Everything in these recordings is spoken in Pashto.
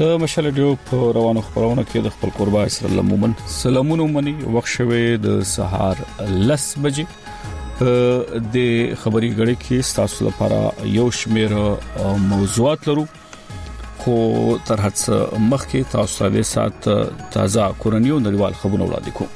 د مشال ډیو په روانو خبرونه کې د خپل قربا اسرائیل مومن سلامونه مني وخت شوه د سهار 10 بجې د خبري غړي کې تاسو لپاره یو شمیر موضوعات لرو خو تر هڅه مخکې تاسو د سات تازه کورنیو نړیوال خبرونه وړاندې کوم.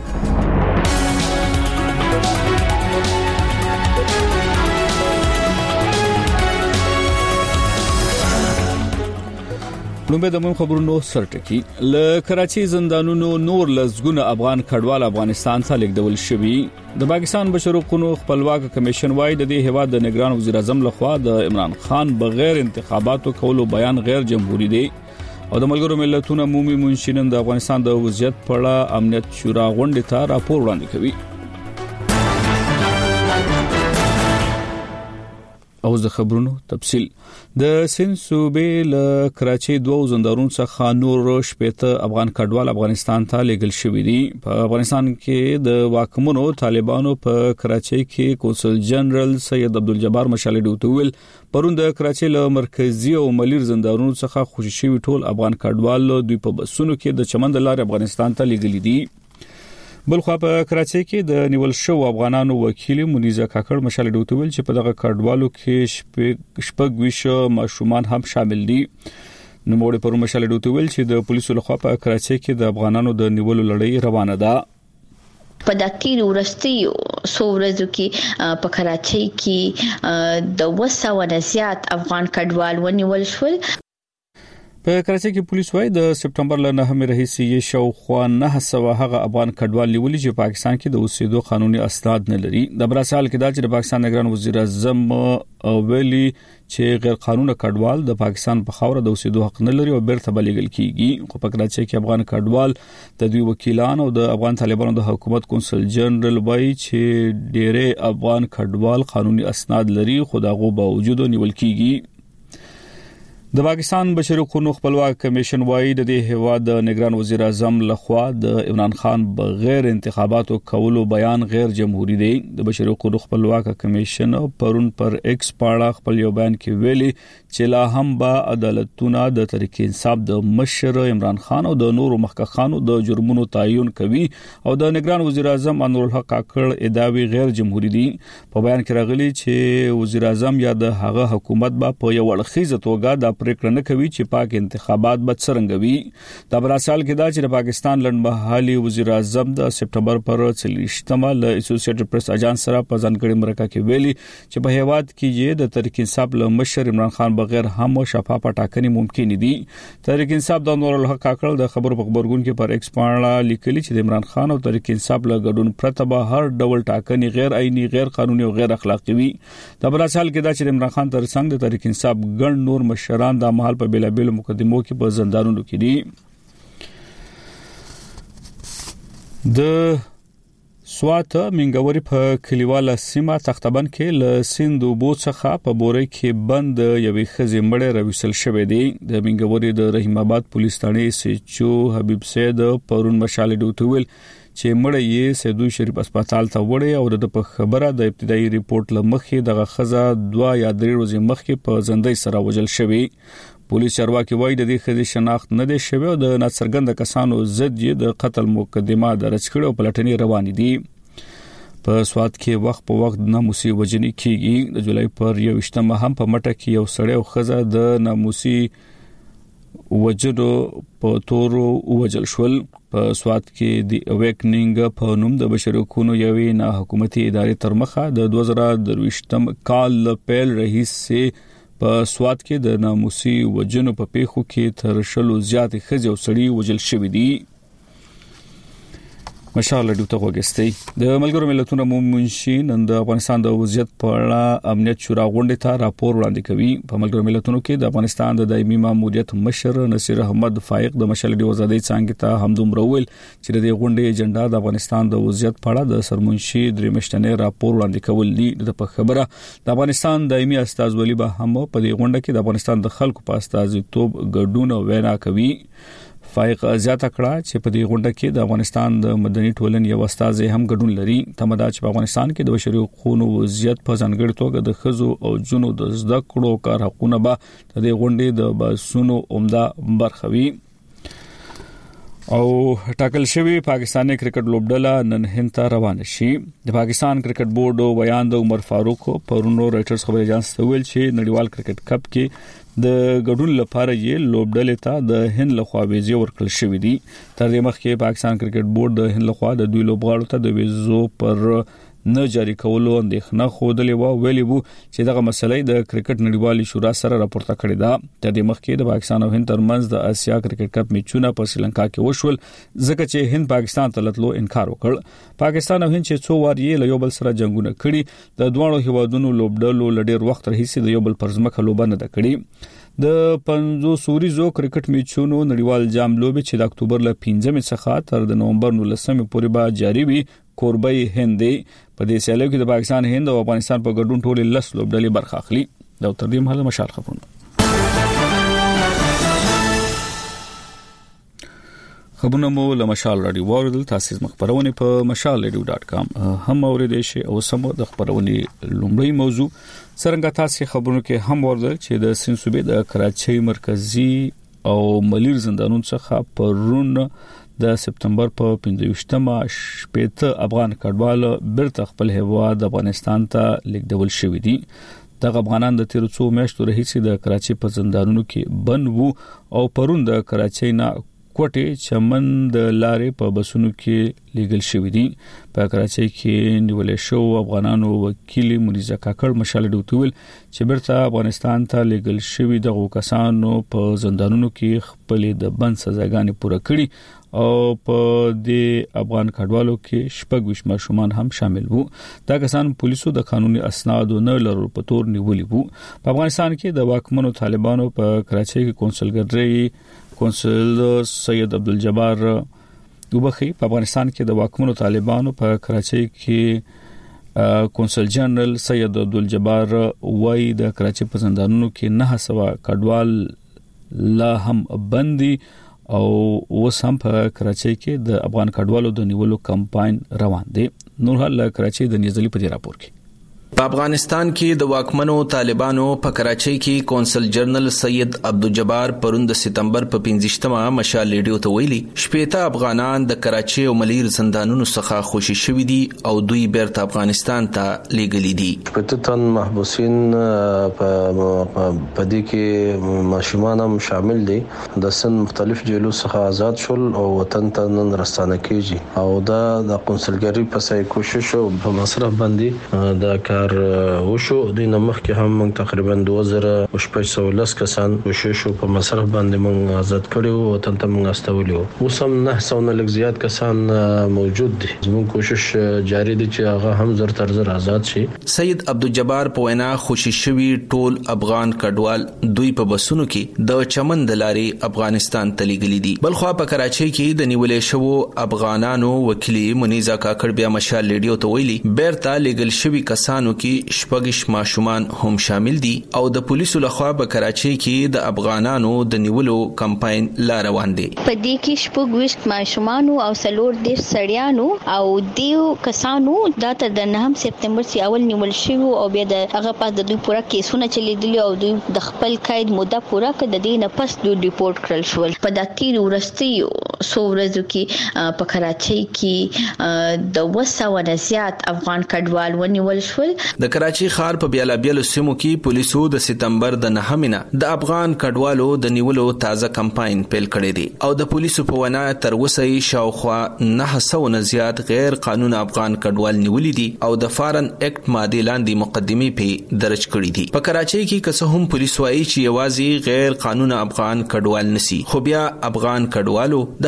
نو د مهم خبرونو سرټکی ل کراچي زندانونو نور لزګونه افغان کډوال افغانستان ته لیږدول شوی. د پاکستان بشري حقوقو خپلواک کمیشن وايي د دې هواد د نگران وزیر اعظم لخوا د عمران خان بغیر انتخاباتو کولو بیان غیر جمهوریت دی او د ملګرو ملتونو عمومي منشینن د افغانستان د وضعیت په اړه امنیت شورا غونډه ته راپور وړاندې کوي. او د خبرونو تفصيل د سند صوبې له کراچي دوه زندانونو څخه نور شپته افغان کډوال افغانستان ته لیږل شوی دي. په افغانستان کې د واکمنو طالبانو په کراچي کې کونسل جنرال سید عبدالجبار مشال ډوتویل پرون د کراچي له مرکزی او ملیر زندانونو څخه خوشي شوی ټول افغان کډوال دوی په بسونو کې د چمن د لارې افغانستان ته لیږل دي. بلخوا په کراچي کې د نیول شو افغانانو وکیل منیزه کاکړ مشال ډوتویل چې په دغه کډوالو کې شپږ ویشه ماشومان هم شامل دي. نو موږ پر مشال ډوتویل چې د پولیسو لخوا په کراچي کې د افغانانو د نیولو لړۍ روانه ده. په داتیر ورستیو سورزو کې په کراچي کې د 200 زیات افغان کډوال ونیول شول. په کراچي کې پولیس وايي د سپټمبر ل 9 رئیسي شاوخوا 900 هغه افغان کډوال نیولي چې پاکستان کې د اوسېدو قانوني اسناد نه لري. د براسال کې دا چې د پاکستان نگران وزیر اعظم ویلي چې غیر قانوني کډوال د پاکستان په خاوره د اوسېدو حق نه لري او بیرته بلېږل کیږي. خو په کراچي کې افغان کډوال د دوی وکیلان او د افغان طالبانو د حکومت کونسل جنرال وايي چې ډېر افغان کډوال قانوني اسناد لري خو دغه باوجود نیول کیږي. د پاکستان بشري حقوقو خپلواک کمیشن وايي د دې هواد د نگران وزیر اعظم لخوا د عمران خان بغیر انتخاباتو کولو بیان غیر جمهوریت دی. د بشري حقوقو خپلواک کمیشن پرون پر ایکس پاړه خپل یو بیان کې ویلي چې لا هم با عدالتونه د تحریک انصاف د مشر عمران خان او د نورو مخکخانو د جرمونو تعین کوي او د نگران وزیر اعظم انور الحق کاکړ ادعاوی غیر جمهوریت دي. په بیان کې راغلي چې وزیر اعظم یا د هغه حکومت با په یو اړخیزه توګه د پریکړه نه کوي چې پاک انتخابات به څنګه وي. د براسال کې دا چې د پاکستان لنډمهالي وزیر اعظم د سپټمبر پر 30 ل اسوسییټډ پریس اجانس سره په ځانګړي مرکه کې ویلي چې په هیواد کې د تحریک انصاف له مشر عمران خان بغیر هم شفافه ټاکنې ممکن دي. تحریک انصاف د انور الحق کاکړ د خبرو په خبرګون کې پر ایکس باندې لیکلي چې د عمران خان او تحریک انصاف له ګډون پرته به هر ډول ټاکنې غیر عیني غیر قانوني او غیر اخلاقی وي. د براسال کې دا چې عمران خان ترڅنګ د تحریک انصاف ګڼ نور مشران د محل په بیلابیل مقدمو کې په زندانونو کې دي. د سوات منګوري په کلیواله سیمه تختبن کې ل سند وبو څخه په بوري کې بند یوې خزې مړې راوصل شوې دي. د منګوري د رحیم آباد پولیس ثانې سچو حبیب سید پرون مشال ډوتویل چې مړې یې سیدو شریف هسپتال ته وړي او د په خبره د ابتدایي ریپورت لمخې دغه خزه 2 یا 3 ورځې مخکې په زندۍ سره وژل شوی. پولیس چارواکي وایي د دې خزې شناخت نه دی شوی او د ناڅرګند کسانو ضد یې د قتل مقدمه درج کړې او پلټنې روانې دي. په سوات کې وخت په وخت ناموسي وژنې کیږي. د جولای پر 21 هم په مټه کې یو سړی او خزه د ناموسي وجدو په تورو وجل شول. په سوات کې د اویکنینګ په نوم د بشري حقوقو یوې نه حکومتي ادارې تر مخه د 2023 کال پیل رئیس سه په سوات کې د ناموسي وجنو په پیښو کې تر شلو زیات خځې او سړي وجل شوی دي. مشال ډوته وګستي د ملګرو ملتونو عمومي منشین د افغانستان د وضعیت په اړه امنیت شورا غونډه ته راپور وړاندې کوي. په ملګرو ملتونو کې د افغانستان د دایمي ماموریت مشر نصیر احمد فائق د مشال ډیو آزادۍ څنګه ته همدومره ویل چې د غونډې ایجنډا د افغانستان د وضعیت په اړه د سرمنشي درې مشتنه راپور وړاندې کول دي. د په خبره د افغانستان دایمي استازولي به هم په دې غونډه کې د افغانستان د خلکو په استازیتوب ګډون وینا کوي. فائق زیاته کړه چې په دې غونډه کې د افغانستان د مدني ټولنې یو استاد هم ګډون لري. تمدا چې په افغانستان کې د بشري حقوقو وضعیت په ځانګړي توګه د خزو او جنو د زده کړو کار حقوقونه به د دې غونډې د بحثونو عمده برخه وي. او ټاکل شوی پاکستاني کرکټ لوبډله نن هند ته روان شي. د پاکستان کرکټ بورډ ویان د عمر فاروق پرونو رائټرز خبري اژانس ته ویل چې نړیوال کرکټ کپ کې د ګډون لپاره یې لوبډلې ته د هند لخوا ویزه ورکړل شوې دي. تر دې مخکې پاکستان کرکټ بورډ د هند لخوا د دوی لوبغاړو ته د ویزو پر نه جاری کولو اندېښنه خوده ویلي وو چې دغه مسلې د کرکټ نړیوالې شورا سره راپورته کړې ده. تر دې مخکې د پاکستان او هند ترمنځ د اسیا کرکټ کپ میچونه په سریلانکا کې وشول ځکه چې هند پاکستان ته تللو انکار وکړ. پاکستان او هند چې څو وار یې له یو بل سره جنگونه کړي د دوه هیوادونو لوبډلو لډیر وخت راهیسې د یو بل پر ځمکه لوبه نه کړي. د 500 سوریزو کرکټ میچونو نړیوال جام لوبې چې د اکتوبر ل 15 څخه تر د نومبر 19 پورې به جاری وي کوربې هندي په دې سیالیو کې د پاکستان هند او افغانستان په ګډون ټول 10 لوبډلې برخه اخلي. دا تر دې مهاله مشال خبرونه مو له مشال رادیو ورل تاسو مخبرونه په mashalradio.com هم اوریدئ شئ او سم د خبرونه لومړی موضوع څنګه تاسو خبرونه کې هم ورده چې د سند صوبې د کراچۍ مرکزی او ملیر زندانونو څخه پرون د سپتمبر په 15مه شپږ افغان کډوال بیرته خپل هیواد افغانستان ته لیږدول شوې دي. د افغانان د 13 میاشتو راهیسې د کراچۍ په زندانونو کې بند وو او پرون د کراچۍ نه کوټې چمن د لارې په بسونو کې لیږل شوې دي. په کراچۍ کې نیولې شو افغانانو وکیل منیزه کاکړ مشال ډوتول چې بیرته افغانستان ته لیږل شوی د کسانو په زندانونو کې خپل د بند سزاګانې پوره کړي او په دې افغان کډوالو کې شپږ ویش ماشومان هم شامل وو. دا کسان پولیسو د قانوني اسناد نه لرلو په تور نیولي وو. په افغانستان کې د واکمنو طالبانو په کراچۍ کې کونسل سید عبدالجبار وبخي په افغانستان کې د واکمنو طالبانو په کراچۍ کې کونسل جنرال سید عبدالجبار وای د کراچۍ په زندانونو کې 900 کډوال لا هم بندي او وسم په کراچۍ کې د افغان کډوالو د نیولو کمپاین روان دي. نور حال کراچۍ د نیزلي په راپور کې په افغانستان کې د واکمنو طالبانو په کراچۍ کې کونسل جنرال سید عبدالجبار پرون د سپتمبر په 15مه مشال ریډیو ته ویلي شپېته افغانان د کراچۍ او ملیر زندانونو څخه خوشي شوي دي او دوی بیرته افغانستان ته لیږلي دي. شپېته تن محبوسین په دې کې ماشومان هم شامل دي. د سن مختلف جیلو څخه آزاد شول او وطن ته نن راستانه کیږي او دا د قونسلګری په سای کوشش او په مصرف باندې د وشو. د نمخ کې هم موږ تقریبا 2610 کسان وشو په مصرف باندې موږ آزاد کړو او تنته موږ استولیو. اوس هم 900 لږ زیات کسان موجود دي. زموږ کوشش جاری دي چې هغه هم زر تر زر آزاد شي. سید عبدالجبار په وینا خوشي شوی ټول افغان کډوال دوی په بسونو کې د چمن د لارې افغانستان ته لیږلي دي. بلخوا په کراچۍ کې د نیولې شوو افغانانو وکیل منیزه کاکړ بیا مشال ریډیو ته ویلي بیرته لیږل شوی کسانو کې شپږ ماشومان هم شامل دي او د پولیسو لخوا په کراچۍ کې د افغانانو د نیولو کمپاین لا روان دي. په دې کې شپږ ویش ماشومان او سلور د سړیانو او دیو کسانو د 9 سپتمبر سی اول نیول شوی او بیا د هغه پاس د دوی پوره کیسونه چلیدلی او دوی د خپل قید مده پوره کړ. د دې نه پس دوی ریپورت کړل شول. په داتیر ورستیو سورزو کې په کراچۍ کې د 200 نه زیات افغان کډوال ونیول شول. د کراچۍ ښار په بیلابیلو سیمو کې پولیسو د سپتمبر د 9مه د افغان کډوالو د نیولو تازه کمپاین پیل کړی دی او د پولیسو په وینا تر اوسه شاوخوا 900 نه زیات غیر قانوني افغان کډوال نیولي دي او د فارن اکټ ماده لاندې مقدمې په درج کړې دي. په کراچۍ کې که څه هم پولیس وايي چې یوازې غیر قانوني افغان کډوال نسی خو بیا افغان کډوالو د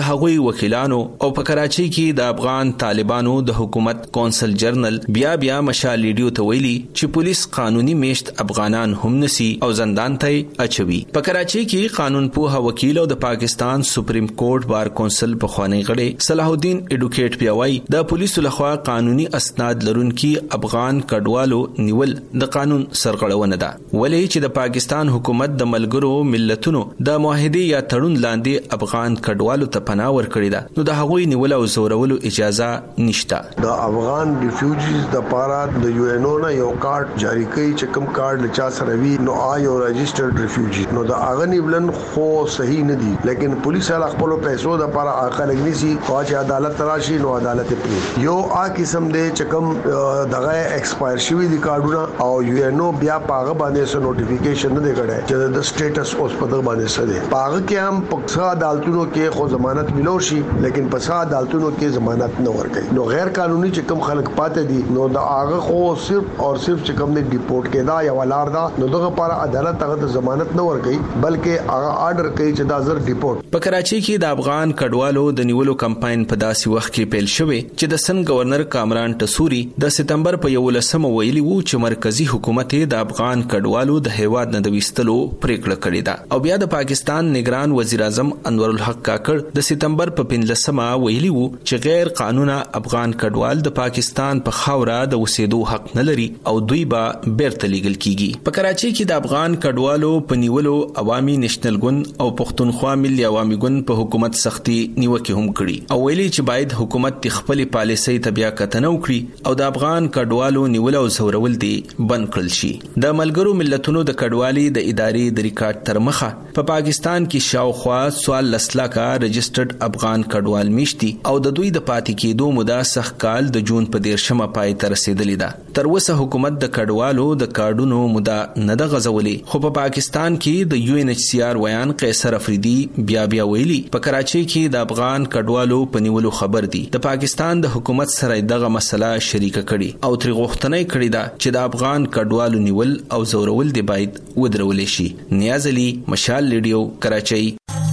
د هغوی وکیلانو او په کراچۍ کې د افغان طالبانو د حکومت کونسل جنرال بیا مشال لیډیو ته ویلي چې پولیس قانوني میشت افغانان هم نسی او زندان ته اچوي. په کراچۍ کې قانون پوه وکیل او د پاکستان سپریم کورټ بار کونسل په خوانی غړي صلاح الدین ایډوکیټ پیاوي د پولیسو لخوا قانوني اسناد لرونکي افغان کډوالو نیول د قانون سرغړونه ده، ولې چې د پاکستان حکومت د ملګرو ملتونو د معاهده یا تړون لاندې افغان کډوالو ته پناه ورکړي ده، نو د هغوی نیول او زورولو اجازه نشته. د افغان ریفیوجیز د پاره د یو ان او نه یو کارت جاری کوي چې کوم کارت لچا سره وی نو آیو رجسٹرډ ریفیوجی نو د اغه نیولن خو صحیح نه دي، لیکن پولیس هغه خپل پیسو د پاره اخر لګنيسي او چې عدالت تراشي نو عدالت پری یو قسم دی چې کوم دغه ایکسپایر شوی دي کارډونه او یو ان او بیا پاغه باندې سره نوټیفیکیشن نه دی کړی چې د سټیټس اوس په دغه باندې سره دی. پاغه کې هم پکسا عدالتونو کې خو ضمانت ملو شي، لیکن پسا عدالتونو کې ضمانت نه ورکړي. نو غیر قانوني چې کوم خلک پاتې دي نو د هغه خو صرف او صرف چې کوم دی ډیپورټ کېدا یا ولار دا نو دغه لپاره عدالت هغه ضمانت نه ورکړي بلکې هغه آرډر کوي چې دا زر ډیپورټ. په کراچۍ کې د افغان کډوالو د نیولو کمپاین په داسې وخت کې پیل شوی چې د سن گورنر کامران ټسوري د سپتمبر په 11 ویلي وو چې مرکزی حکومت د افغان کډوالو د هیواد نه د وستلو پریکړه کړې ده، او بیا د پاکستان نگران وزیر اعظم انور الحق کاکړ د سپتمبر په 15 ویلي وو چې غیر قانونا افغان کډوال د پاکستان په خاوره د اوسېدو حق نه لري او دوی به بیرته لیږل کیږي. په کراچۍ کې د افغان کډوالو په نیولو عوامي نېشنل ګوند او پښتونخوا ملي عوامي ګوند په حکومت سختي نیوکه هم کړي او ویلي چې باید حکومت خپل پالیسۍ ته بیا کتنه وکړي او د افغان کډوالو نیول او زورول دي بند کړل شي. د ملګرو ملتونو د کډوالي د ادارې د ریکارډ تر مخه په پاکستان کې شاوخوا 14 لکه رجسټرډ افغان کډوال میشتي او د دوی د پاتې کېدو موده سخت کال د جون په 13 پای ته رسیدلې ده. تر اوسه حکومت د کډوالو د کارډونو موده نه د غزولې، خو په پاکستان کې د یو ان ایچ سی آر ویان قیصر افریدي بیا ویلي په کراچۍ کې د افغان کډوالو په نیولو خبر دي، د پاکستان د حکومت سره دغه مسله شریکه کړي او تر غوښتنه کړې ده چې د افغان کډوالو نیول او زورول دی باید ودرول شي. نیاز علي، مشال لیډیو، کراچۍ.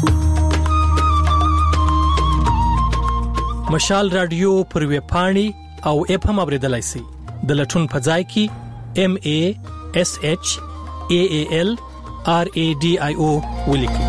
مشال رادیو پر ویب پاڼې او اپ هم اوریدلای شئ. د لټون په ځای کې MASHAALRADIO ولیکئ.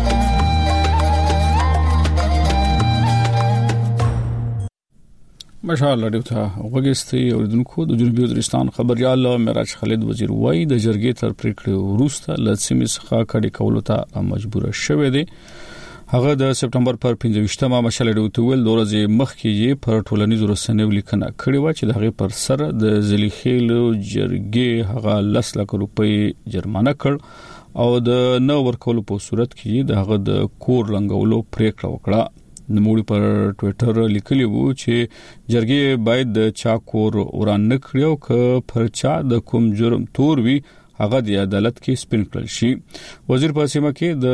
مشال رادیو ته وګورئ. اوریدونکو د جنوبي وزیرستان خبريال معراج خالد وزیر وایي د جرګې تر پریکړې وروسته لڅمې څخه کډې کولو ته مجبور شوه دی. هغه د سپتمبر پر 15مه مشال رادیو ته ول د ورځې مخکې پر ټولنیزو رسنیو لیکنه کړې و چې د هغه پر سر د زلیخېلو جرګې هغه 10 لک روپۍ جرمانه کړ او د نو ورکولو په صورت کې د هغه د کور لنګولو پریکړه وکړه. نوموړي پر ټوئیټر لیکلی وو چې جرګې باید د چا کور وران نه کړي او که پر چا د کوم جرم تور وي هغه د عدالت کې سپین کړل شي. وزیر په سیمه کې د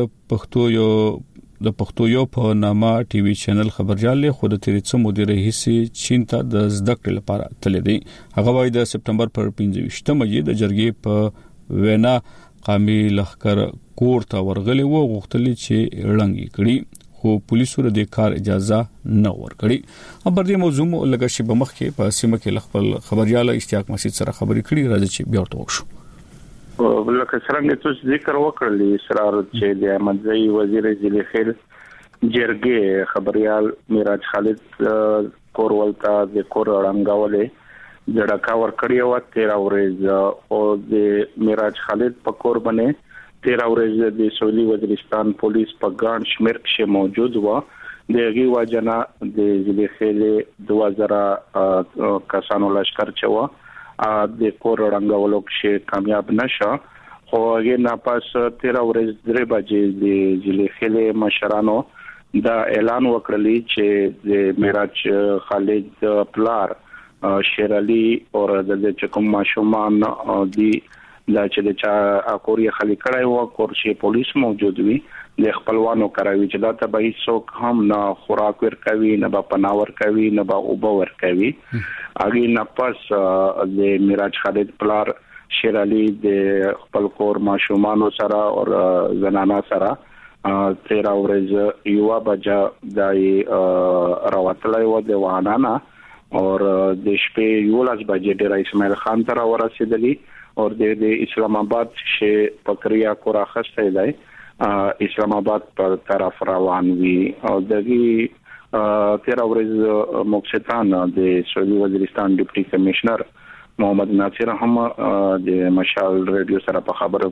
پښتو یو په نامه ټي وي چینل خبريال له خود تیرې څو مدیر هيسي چین ته د زده کړې لپاره تللی دی. هغه وايي د سپتمبر پر 15مه د جرګې په وینا قامي لخر کور ته ورغلي وو غوښتل چې رنګي کړي خو پولیسو د کار اجازه نه ورکړي. خبر دې موضوع لږه شی په مخ کې په سیمه کې خپل خبريال اشتیاق مسجد سره خبرې کړي. راځي چې بیا ورته وښو. ولکه څنګه تاسو ذکر وکړلی اسرار چې د احمدزئی وزیر زلیخیل جرګې خبريال معراج خالد کورولتا د کور رنگاولې جړکا ور کړی و 13 ورځ او د معراج خالد په کور باندې 13 ورځ د سویلي وزیرستان پولیس په ګان شمیر کې موجود و. دغه واجنه د زلیخیل 2000 کسانو لشکره چوا د کور رنگولو کې کامیاب نشه، خو هغه نه پاس 13 ورځ درې بجې د زلیخیل مشرانو دا اعلان وکړلی چې د معراج خالد پلار شیر علي او د چکم ماشومان دی دا چې د چا اکوري خلی کړای و کور شي پولیس موجود وي د خپلوانو کراوي چې دا ته به هیڅوک هم نه خوراک ور کوي نه به پناور کوي نه به اوبه ور کوي. اګي نه پس د معراج خالد پلار شیر علي د خپل کور ماشومان سره او زنانا سره 13 ورځې یو بجا دای راوتلای و د وانانا او د شپې 11 بجې ډیر اسماعیل خان ته ورسېدلی او د اسلام آباد شه پکریا کو راخسته دی اسلام آباد پر طرف روان وی او دغه 13 ورځې مقصدان د سعودي وزیرستان ډیپټي کمشنر محمد ناصر هم د مشال ریډیو سره په خبرو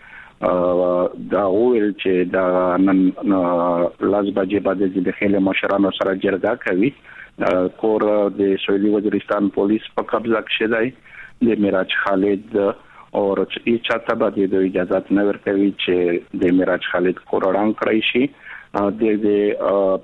کې دا ویل چې دا نن لاس بجې بعد د خېل مشرانو سره جرګه کوي کور د سعودي وزیرستان پولیس په قبضه کې دی د معراج خالد او چې چاته باندې د اجازه نه ورکوي چې د معراج خالد کورړان کړی شي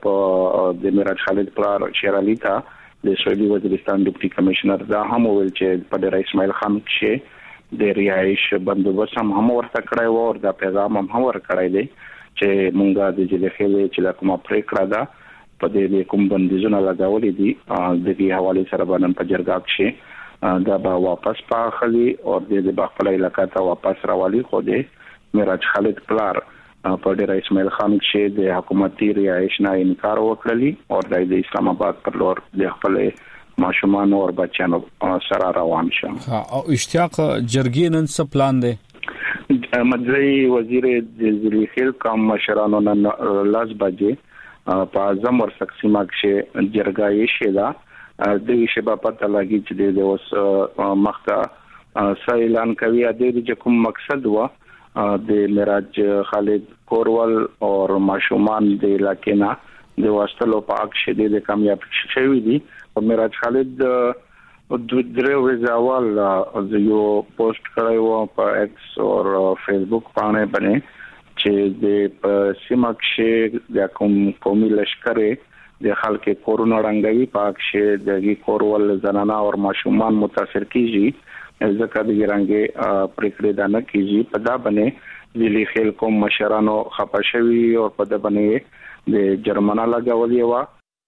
د معراج خالد پر شیر علي ته د سعودي وزیرستان ډیپټي کمشنر دا هم ویل چې په ډیر اسماعیل خان کې د رهایش بندوبست هم ورته کړی و او دا پیغام هم ورکړی دی چې مونږه د جلخې چې کومه پریکړه ده په دې کوم بندیزونه لګولې دي د دې حواله سره باندې په جرګه کې دا به واپس پاخلي او د خپل علاقې ته واپس راوالي خو د معراج خالد پلار په ډیر اسماعیل خان چې د حکومتي رهایش نه انکار وکړلی او د اسلام آباد پر لور د خپل ماشومان او بچیانو سره روان شو. او اشتیاق جرګې نن څه پلان دی؟ مدري وزیر د ذلیخیل کوم مشرانو نن لاس بجې په اعظم ور تقسیمه کې جرګه یې شیدا د شبا پته لګی چې د اوس مخته اعلان کوي د کوم مقصد و د معراج خالد کورول او ماشومان د علاقې نه د واستلو په اک شدید کامیاب شوی دي او معراج خالد د درو ځوال یو پوسټ کړی و په ایکس او فیسبوک باندې چې د سیمه کې د کوم قومي لشکره د خلک کورونا رنګوي پاکشه د کورول زنانا او ماشومان متاثر کیږي ځکه د رنګي پریکړه ده نه کیږي په دا باندې ویلي خل کوم مشرانو خپشوي او په دا باندې د جرمنه لګولې و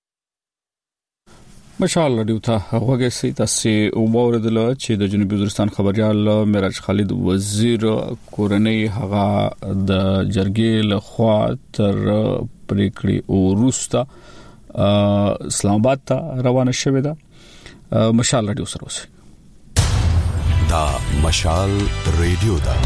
مشال ډیو ته هغه سي تاسو وګورئ چې د جنوبي وزیرستان خبريال معراج خالد وزیر کورنۍ هغه د جرګې له خوا تر پریکړې او روستا اسلام آباد ته روانه شوې ده. مشال ډیو سره اوسئ. دا مشال ریډیو دا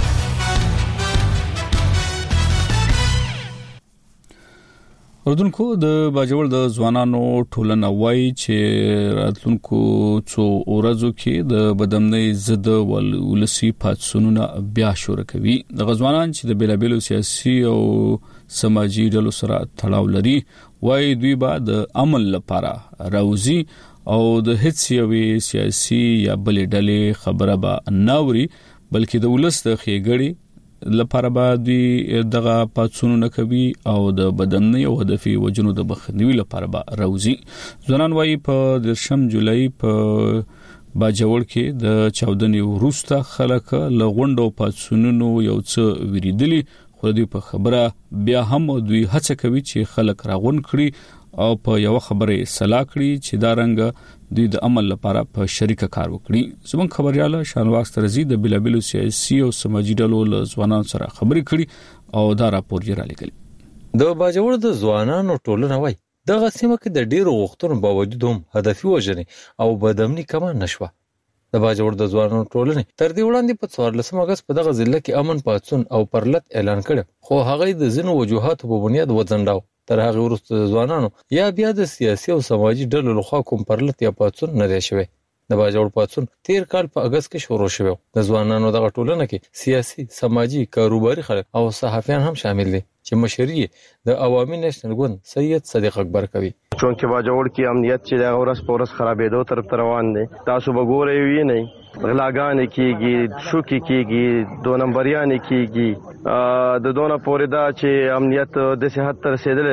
اردوونکو د باجوړ د ځوانانو ټولنه وای چې راتلونکو څو ورځو کې د بدمنۍ ضد ولسی پاتسونونه بیا شروع کوي. د غزوانان چې د بیلابیلو سیاسي او سماجی ډلو سره تړاو لري وای دوی به د عمل لپاره راوځي او د هیڅ یوې سیاسي یا بلې ډلې خبره به ناوري بلکې د ولس د خېګړې لپاره به دغه پاتسونونه کوي او د بدمنۍ او هدفي وجنو د بخنوي لپاره به راوځي. ځوانان وایي په 10 جولای په باجوړ کې د چاودنې وروسته خلک لغونډو پاتسونونو یو څه ویریدلی خو دوی په خبره بیا هم دوی هڅه کوي چې خلک راغون کړي او په یو خبره صلاح کړي چې دا رنګ دوی د عمل لپاره په شریکه کار وکړي. زموږ خبرياله شانواز ترزي د بلابلو سیاسي او سماجی ډلو له ځوانانو سره خبرې کړي او دا راپور یې را لګل. د باجوړ د ځوانانو ټولنه وای دغه سیمه کې د ډیرو غوښتنو باوجود هم هدفي وژنې او بدامني کم نشوه. د باجوړ د ځوانانو ټولنې تر دې وړاندې په 14 اگست په دغه ضلع کې امن پاتسون او پرلت اعلان کړ خو هغه د ځینو وجوهاتو په بنیاد وځنډاو. تر هغه وروسته د ځوانانو یا بیا د سیاسي او سماجی ډلو لخوا کوم پرلت یا پاتسون نه دی شوی. د باجوړ پاتسون 13 کال په اگست کې شروع شوی. د ځوانانو دغه ټولنه کې سیاسي، سماجی، کاروباري خلک او صحافیان هم شامل دي چې مشري د عوامي نېشنل ګوند سید صدیق اکبر کوي. چونکه باجوړ کې امنیت چې د اورس پورس خرابېدو طرف روان دي. تاسو وګورئ وی نه غلاګانې کیږي، شوکي کیږي، 2 نمبریانې کیږي. د دونه پورې دا چې امنیت د صحت تر رسیدلې ده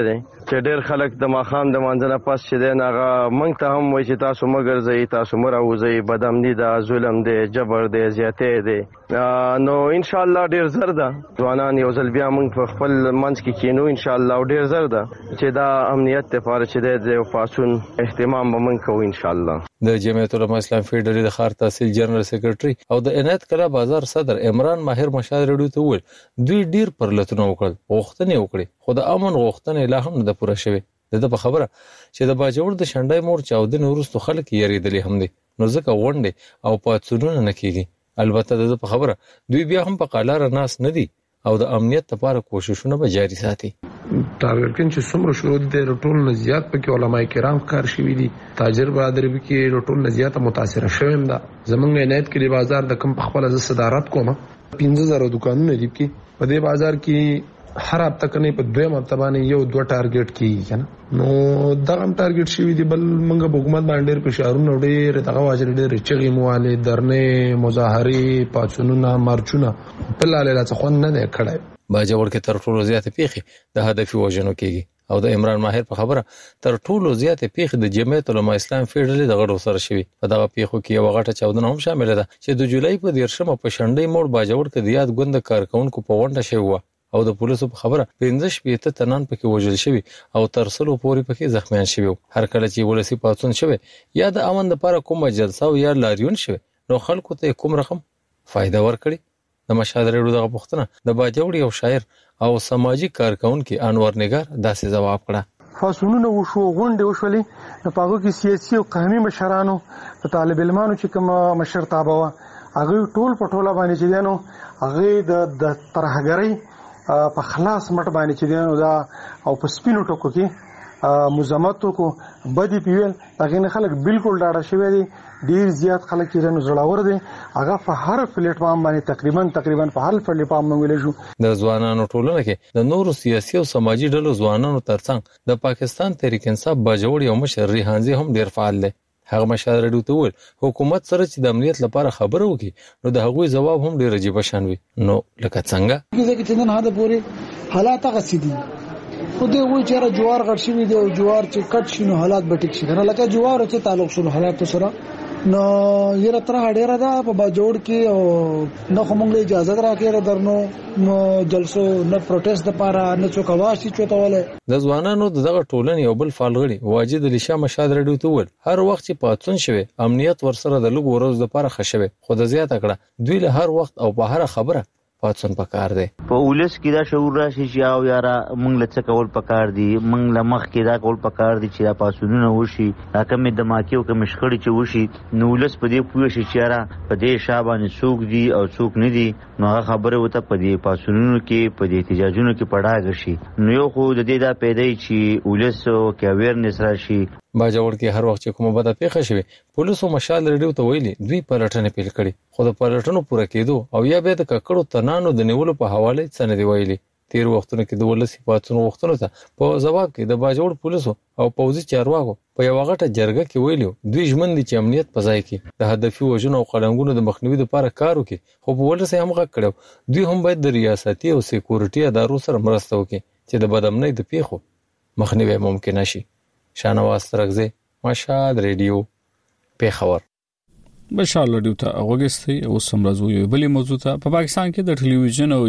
چې ډېر خلک د ماخام د مانځنه پس چې دی هغه موږ ته هم وایي چې تاسو مه ګرځئ، تاسو مه راوځئ، بدامني ده، ظلم دی، جبر دی، زیاتۍ دی. نو انشاءالله ډېر زر ده ځوانان یو ځل بیا موږ په خپل منځ کې کینو انشاءالله، او ډېر زر ده چې دا امنیت لپاره چې دی د پاڅون اهتمام به موږ کوو انشاءالله. د جمعیت العلماء اسلام فیډرالي د ښار تحصیل جنرال سیکریټري او د عنایت کلا بازار صدر عمران ماهر مشال رډیو ته وویل دوی ډیر پرلتونه وکړل، غوښتنې وکړي، خو د امن غوښتنې لا هم نه پوره شوې. د په خبره چې د باجوړ د شنډای مور چاودنې وروسته خلک یریدلې هم دي، نو ځکه غونډې او پاڅونونه نه کیږي. البته د په خبره دوی بیا هم په قالاره ناس نه دي او د امنیت لپاره کوششونه به جاري ساتي. ټارګټ چې څومره شروع دي ټول نه زیات پکې علماء کرام کار شوي دي، تاجر برادر به کې ټول نه زیات متاثر شوم ده. زمونږ عنایت کلی بازار د کم په خپل ز صدارت کوم 15000 دکانونه دي کې په دې بازار کې هر هفته کني په دوه مرتبه یو دوه ټارګټ کیږي کنه. نو دا هم ټارګټ شوی دی، بل موږ په حکومت باندې فشارونه ډېر دغه واجر ډېر چغې مواله درنه مظاهره پاتونونه مارچونه په لاله څخه نه نه کړای. باجوړ کې تر ټولو زیات پیخي د هدفي وژنو کیږي او د عمران ماهر په خبره تر ټولو زیات پیخي د جمعیت العلماء اسلام فیډرالي د غړو سره شوی. په دغه پیخو کې یو غټه چاودنه هم شامل ده چې د جولای په 13مه په شنډې موړ باجوړ کې د یاد غوند کارکونکو په غونډه شوی و او د پولیسو په خبره 15 تنان پکې وژل شوی او تر سلو پورې پکې زخمیان شوی. هر کله چې ولسی پاتون شوی یا د امن لپاره کومه جلسه او یا لاریون شوی نو خلکو ته کوم رقم فائدہ ورکړي. د مشهد ریډیو دغه پوښتنه د باجوړ یو شاعر او سماجی کارکونکو انور نگار داسې جواب کړه. فاصلونه وشو، غونډې وشولې، په هغه کې سیاسي او قومي مشرانو د طالب علمانو چې کوم مشر تابع هغه ټول په ټوله باندې چې دینو هغه د ترهګرۍ په خلاص مټ باندې چې دینو دا او په سپینو ټکو کې مزامتو کو بدی پیول هغه نه خلک بالکل ډاډه شوی دي. ډیر زیات خلک چې نو زړاور دي، هغه په هر پلیټ فارم باندې تقریبا په هر پلیټ فارم ویل شو. د ځوانانو ټولنه کې د نورو سیاسي او سماجی ډلو ځوانانو ترڅنګ د پاکستان تحریک انصاف باجوړ یو مشر ریحانزي هم ډیر فعال دی. هغه مشال رډیو ته وویل حکومت سره چې د امنیت لپاره خبره وکړي نو د هغوی جواب هم ډیر عجیب شان وي. نو لکه څنګه چې نن هدا پوری حالات هغه سیدي خو دې وایي چې جوار غړ شي دی او جوار چې کټ شي نو حالات به ټیک شي کنه. لکه جوار چې تعلق شو حالات سره نو یره تر هډیره ده په باجوړ کې او نو کومه اجازه راکړه درنو جلسو نه پروتست لپاره نه څوک واشي چوتاوله. د ځوانانو دغه ټولنې یو بل فعالغړي واجد الشا مشاد رډیو ته ول هر وخت چې پاتون شوی امنیت ورسره د لږ ورځ لپاره خښوي خو د زیات کړه دوی له هر وخت او په هر خبره پاتون پکار دی. په ولس کې دا شعور راشي چې او یاره مونږ له څه کول پکار دی، مونږ له مخ کې دا کول پکار دی چې دا پاسونونه وشي، دا کوم د ماکیو کوم شخړې چې وشي نو ولس په دې پوه شي چې یاره په دې شابه څوک دی او څوک نه دی. نو هغه خبره وته په دې پاسونونو کې په دې احتجاجونو کې پړاګ شي. نو یو خو د دې دا پیدا چې ولس کې اویرنس راشي. باجوړ کې هر وخت چې کومه بده پیښه شوه پولیسو مشال رډیو ته ویلي دوی پلټنه پیل کړي خو د پلټنو پوره کېدو او یا به د ککړو تنانو د نیولو په حواله څه دی ویلي. تیر وختونو کې د ولسی پاتونو وختونو ته په جواب کې د باجوړ پولیسو او پوځي چارواکو په یو غټه جرګه کې ویلو دوی ژمن دي چې امنیت په ځای کې د هدفي وژنو او قلنګونو د مخنیوي لپاره کار وکړي. خو په ولسی هم غږ کړو دوی هم باید د ریاستي او سکیورټي ادارو سره مرسته وکړي چې د بدامنۍ د پیښو مخنیوي ممکن شي. شانواز ترغزي مشهد ریډیو پیښور. بشار لډیو ته وګستي او سمرازو یو بلی موضوع ته په پاکستان کې د ټلویزیون او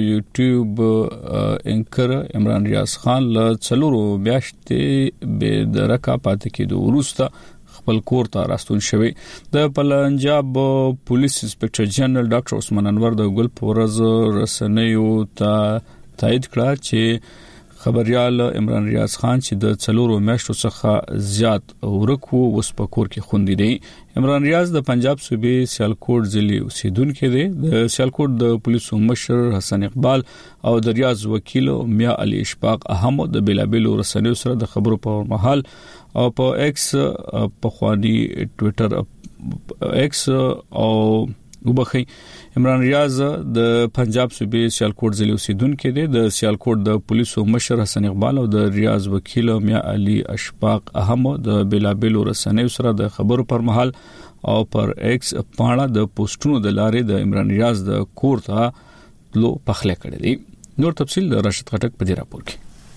یوټیوب انکر عمران ریاض خان له څلورو میاشتې به درکا پاتې کېدو وروسته خپل کور ته راستون شوی. د پنجاب پولیس انسپکټر جنرال ډاکټر عثمان انور د ګل پورز رسنیو ته تایید کړ چې خبريال عمران ریاض خان چې د څلورو میاشتو څخه زیات ورکو وس په کور کې خوندې دی. عمران ریاض د پنجاب صوبې سیالکوټ ضلع اوسیدونکو دی. د سیالکوټ د پولیسو مشر حسن اقبال او د ریاض وکیل میا علي اشفاق احمد د بلابل رسنیو سره د خبرو په محل او په ایکس په خواني ټوئیټر ایکس او وبخي عمران ریاض د پنجاب صوبې سیالکوټ ضلع اوسیدونکو دی. د سیالکوټ د پولیسو مشر حسن اقبال او د ریاض وکیل میا علي اشفاق احمد د بلابل رسنیو سره د خبرو پر محل او پر ایکس پاڼه د پوسټونو د لارې د عمران ریاض د کور ته لو پخله کړی دی. نور تفصیل د راشد خټک په دې راپور کې.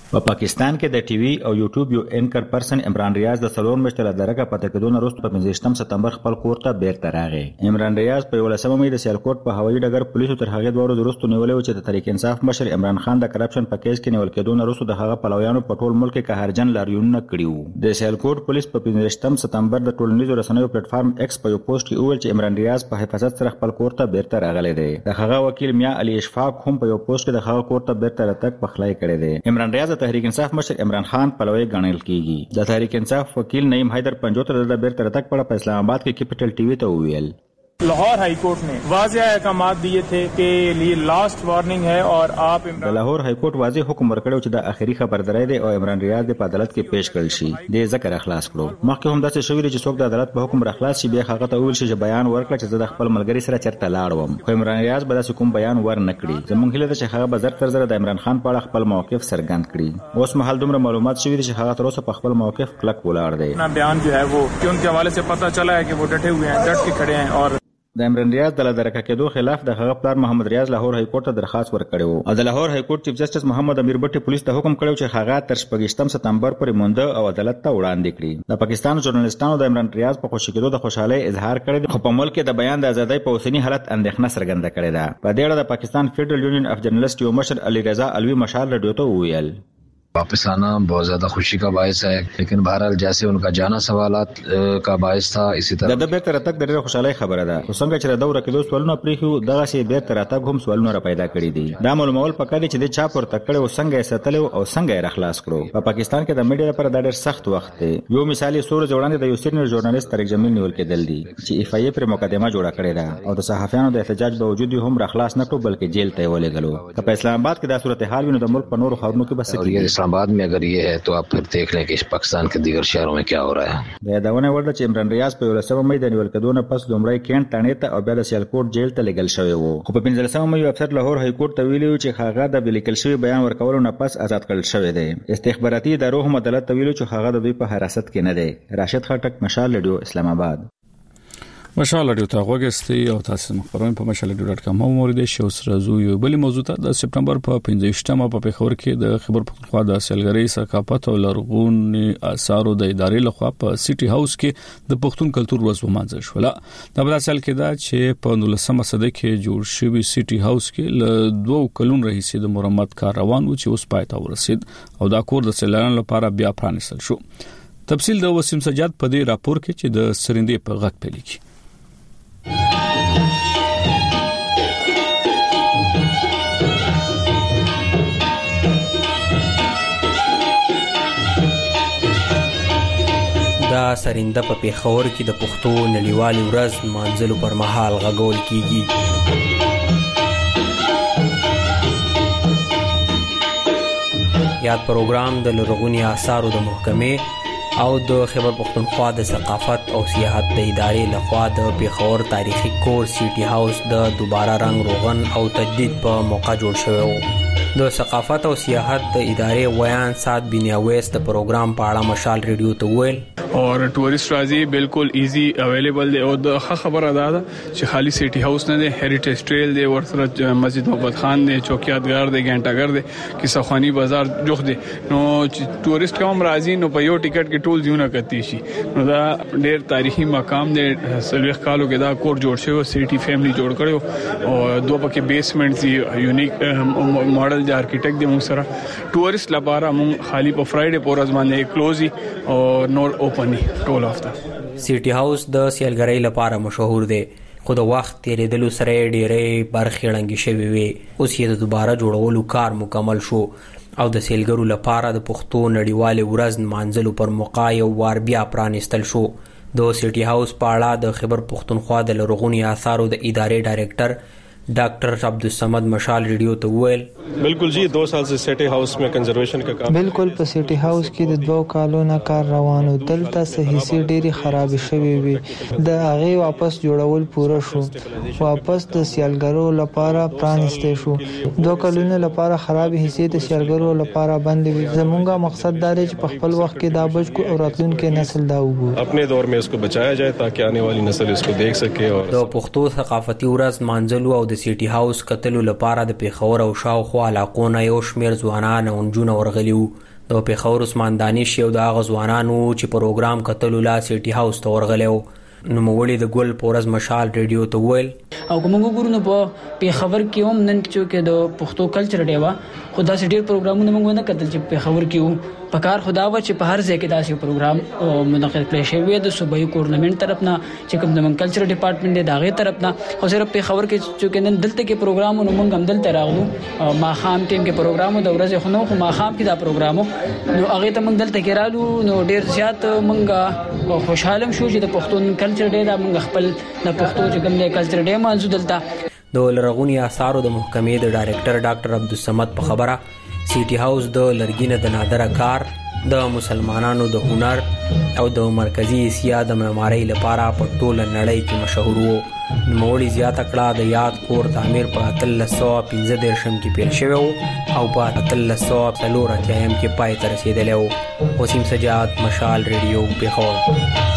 په پاکستان کې د ټي وي او یوټیوب یو انکر پرسن عمران ریاض د سلور مشتله درجه پته کېدون وروسته په 15 سپتمبر خپل کور ته بیرته راغی. عمران ریاض په 18 مې د سیالکوټ په هوایي ډګر پولیسو تر هغه دوه ورځې وروسته نیولې و چې د تحریک انصاف مشر عمران خان د کرپشن په کیس کې نیول کېدون وروسته د هغه پلویانو په ټول ملک کې قهرجن لاریونونه کړي وو. د سیالکوټ پولیس په 15 سپتمبر د ټولنیزو رسنیو پلیټ فارم ایکس په یو پوسټ کې وویل چې عمران ریاض په حفاظت سره خپل کور ته بیرته راغلی دی. د هغه وکیل میا علي اشفاق هم په یو پوسټ کې د هغه کور ته بیرته راتګ پخلای کړی دی. عمران ریاض د تحریک انصاف مشر عمران خان پلوی ګڼل کیږي. د تحریک انصاف وکیل نعیم حیدر 75 د بیرته راتګ په اسلام آباد کې کیپټل ټي وي ته ویل Lahore high court ने वाज़ेह अहकामात दिए थे कि ये लास्ट वार्निंग है और आप د لاهور های کورټ واضح حکم ورکړو چې د اخیری خبرداري دی او عمران ریاض په عدالت کې پیش کړل شي. د ذکر اخلاص کړو. مخکې هم داسې شوې چې څوک د عدالت په حکم راخلاص شي بیا هغه ته ویل شي چې بیان ورکړه چې زه د خپل ملګری سره چرته لاړم. خو عمران ریاض به داسې کوم بیان ور نه کړی. زمونږ هیله ده چې هغه به زر تر زر د عمران خان په اړه خپل موقف څرګند کړي. اوس مهال دومره معلومات شوي چې هغه تر اوسه په خپل موقف کلک ولاړ دی. بیان جو ہے وہ کہ ان کے حوالے سے پتہ چلا ہے کہ وہ ڈٹے ہوئے ہیں, ڈٹ کے کھڑے ہیں. اور د عمران ریاض د لدرکه کېدو خلاف د هغه پلار محمد ریاض لاهور های کورټ ته درخواست ورکړی او د لاهور های کورټ چیف جسټس محمد امیر بټي پولیس ته حکم کړو چې هغه تر 28 سپتمبر پورې مونده او عدالت ته وړاندې کړي. د پاکستان ژورنالیستانو د عمران ریاض په خوشی کېدو د خوشحالۍ اظهار کړی خو په ملک کې د بیان د ازادۍ په اوسنی حالت اندېښنه څرګنده کړې ده. په دې اړه د پاکستان فیډرل یونین اف جرنالست یو مشر علي رضا الوی مشال رادیو ته وویل वापस आना बहुत ज्यादा खुशी का बायस है, लेकिन बहरहाल जैसे उनका जाना सवालात का बायस था इसी तरह د بیرته راتګ د ډېر خوشحالۍ خبره ده. خو څنګه چې د دوره کې دوه سوالونه پریښو دغه شی بیرته راتګ هم سوالونه را پیدا کړي دي. دا معلومول پکې چې د چا پر تکړه او څنګه یې ساتلو او څنګه یې راخلاص کړو. په پاکستان کې د میډیا لپاره دا ډېر سخت وخت دی. یو مثال یې سور جوړاندې د یو سینیئر ژورنالیست طارق جمیل نیول کېدل دي چې اف ای پر مقدمه جوړه کړې ده او د صحافیانو د احتجاج باوجود هم راخلاص نه کړو بلکې جیل ته ولېږلو. که په اسلام آباد کې دا صورتحال وي نو د ملک په نورو ښارونو کې بس کېږي. اسلام آباد में अगर ये है तो आप फिर देख लें कि पाकिस्तान के दीगर शहरों में क्या हो रहा है. د یادونه ورته چې عمران ریاض په 18 مې د نیول کېدو نه پس لومړی کینټ تانې ته او بیا د سیالکوټ جیل ته لېږل شوی وو. خو په 15 مې افسر لاهور های کورټ ته ویلي چې هغه د بلیکل شوی بیان ورکولو نه پس آزاد کړل شوی دی. استخباراتي ادارو هم عدالت ته ویلي چې هغه د دوی په حراست کې نه دی. راشد خټک مشال رادیو اسلام آباد. مشال رادیو ته غوښتي او تاسو مخبرونه په mashalradio.com هم موریدي شو سره زو یو بل موضوع ته د سپتمبر په 15مه په پیښور کې د خبر پښتونخوا د سیلګری ثقافت او لرغونی آثارو د ادارې لخوا په سيټي هاوس کې د پښتون کلچر ورځ ومانځل شو. دا په اصل کې دا چې په 19مه صده کې جوړ شوی سيټي هاوس کې ل 2 کلون رئیس د مرمت کار روان و چې اوس پای ته ورسید او دا کور د سیلانو لپاره بیا پرانیستل شو. تفصیل د وسیم سجاد په دې راپور کې چې د سرندې په غږ پلي کی دا سرنده په پیښور کې د پښتو نړیوالې ورځ مانځلو پر مهال غږول کیږي. یاد پروګرام د لرغونی آثارو د محکمې او د خیبر پښتونخوا د ثقافت او سیاحت د ادارې لخوا د پیښور تاریخي کور سيټي هاوس د دوباره رنگ روغن او تجدید په موقع جوړ شوی و. د ثقافت او سیاحت د ادارې ویان سات بنیاویس د پروګرام په اړه مشال ریډیو ته ویل اور ټورست راځي بالکل ایزی اویلیبل دی او د خبره ده چې خالی سيټي هاوس نه دی, هریټیج ټریل دی, ورسره مسجد محمد خان دی, چوکیاتګر دی, ګنټاګر دی, کیسه خوانی بازار جوخ دی. نو ټورست کوم راځي نو په یو ټیکټ کې ټول ځونه کتی شي. نو دا ډېر تاریخي مقام دی. سلوخ کالو کې دا کور جوړ شوی, سيټي فیملی جوړ کړو او دوه پکې بیسمنټ دی, یونیک ماډل د ارکیټیکټ دی. موږ سره ټورست لپاره موږ خالی په فرایډے پورز باندې کلوزي او نور ټول افته. سيټي هاوس د سیلګرۍ لپاره مشهور دی خو د وخت تیریدلو سره ډېرې برخې ړنګې شوې وي. اوس یې د دوباره جوړولو کار مکمل شو او د سیلګرو لپاره د پښتو نړیوالې ورځ نمانځلو پر موقع یو وار بیا پرانیستل شو. د سيټي هاوس په اړه د خیبر پښتونخوا د لرغونی آثارو د ادارې ډایریکټر ڈاکٹر عبدالصمد مشال ریڈیو ته ویل بالکل جی 2 سال سے سیٹی ہاؤس میں کنزرویشن کا کام بالکل په سیټي هاوس کې د 2 کالو نه کار روانو. دلته صحیح ډېری خراب شوی وي, د هغه واپس جوړول پوره شو, واپس د سیلګرو لپاره پرانیسته شو. 2 کلونو لپاره خراب حصے د سیلګرو لپاره بند وي. زموږه مقصد دا دی چې په خپل وخت کې دا بچ کو او راتلونکي نسل دا وګوري. اپنے دور میں اس کو بچایا جائے تاکہ آنے والی نسل اس کو دیکھ سکے. اور د پښتو ثقافتي ورځ مانځلو او د د سیټي هاوس کتلو لپاره د پیښور او شاوخوا علاقو نه یو شمېر ځوانان او نجونې ورغلي وو. د پیښور عثمان دانش یو د هغه ځوانانو چې پروګرام کتلو لا سیټي هاوس ته ورغلی و. نوموړي د ګل پورز مشال ریډیو ته وویل او کومه ګورو نو په پیښور کې هم نن چې د پښتو کلچر ډے وا خدا سي ډیر پروګرامونه موږ نه کتل چې پیښور کې وو. پکار خدا و چې په هر ځای کې داسې پروګرام منعقد کړي شوی د صوبایي ګورنمنت طرف نه چې کوم د کلچر ډپارټمنټ دی داغه طرف نه. خو صرف پیښور کې چې نن دلته کې پروګرامونه موږ هم دلته راغلو. ما خام ټیم کې پروګرامو د ورځې خو نو خو ما خام کې دا پروګرامو نو هغه ته موږ دلته کې رالو نو ډیر زیات موږ خوشاله شو چې د پښتون کلچر ډے دا موږ خپل د پښتو چې کوم کلچر ډے مانځو دلته. د لرغونی آثارو د محکمې د ډایریکټر ډاکټر عبدالصمد په خبره سیټي هاوس د لرګینه د نادره کار د مسلمانانو د هنر او د مرکزی اسیا د معمارۍ لپاره په ټوله نړۍ کې مشهور وو. نوموړي زیاته کړه د یاد کور تعمیر په 1315 کې پیل شوی او په 1340 کې پای ته رسیدلی و. وسیم سجاد، مشال ریډیو، پیښور.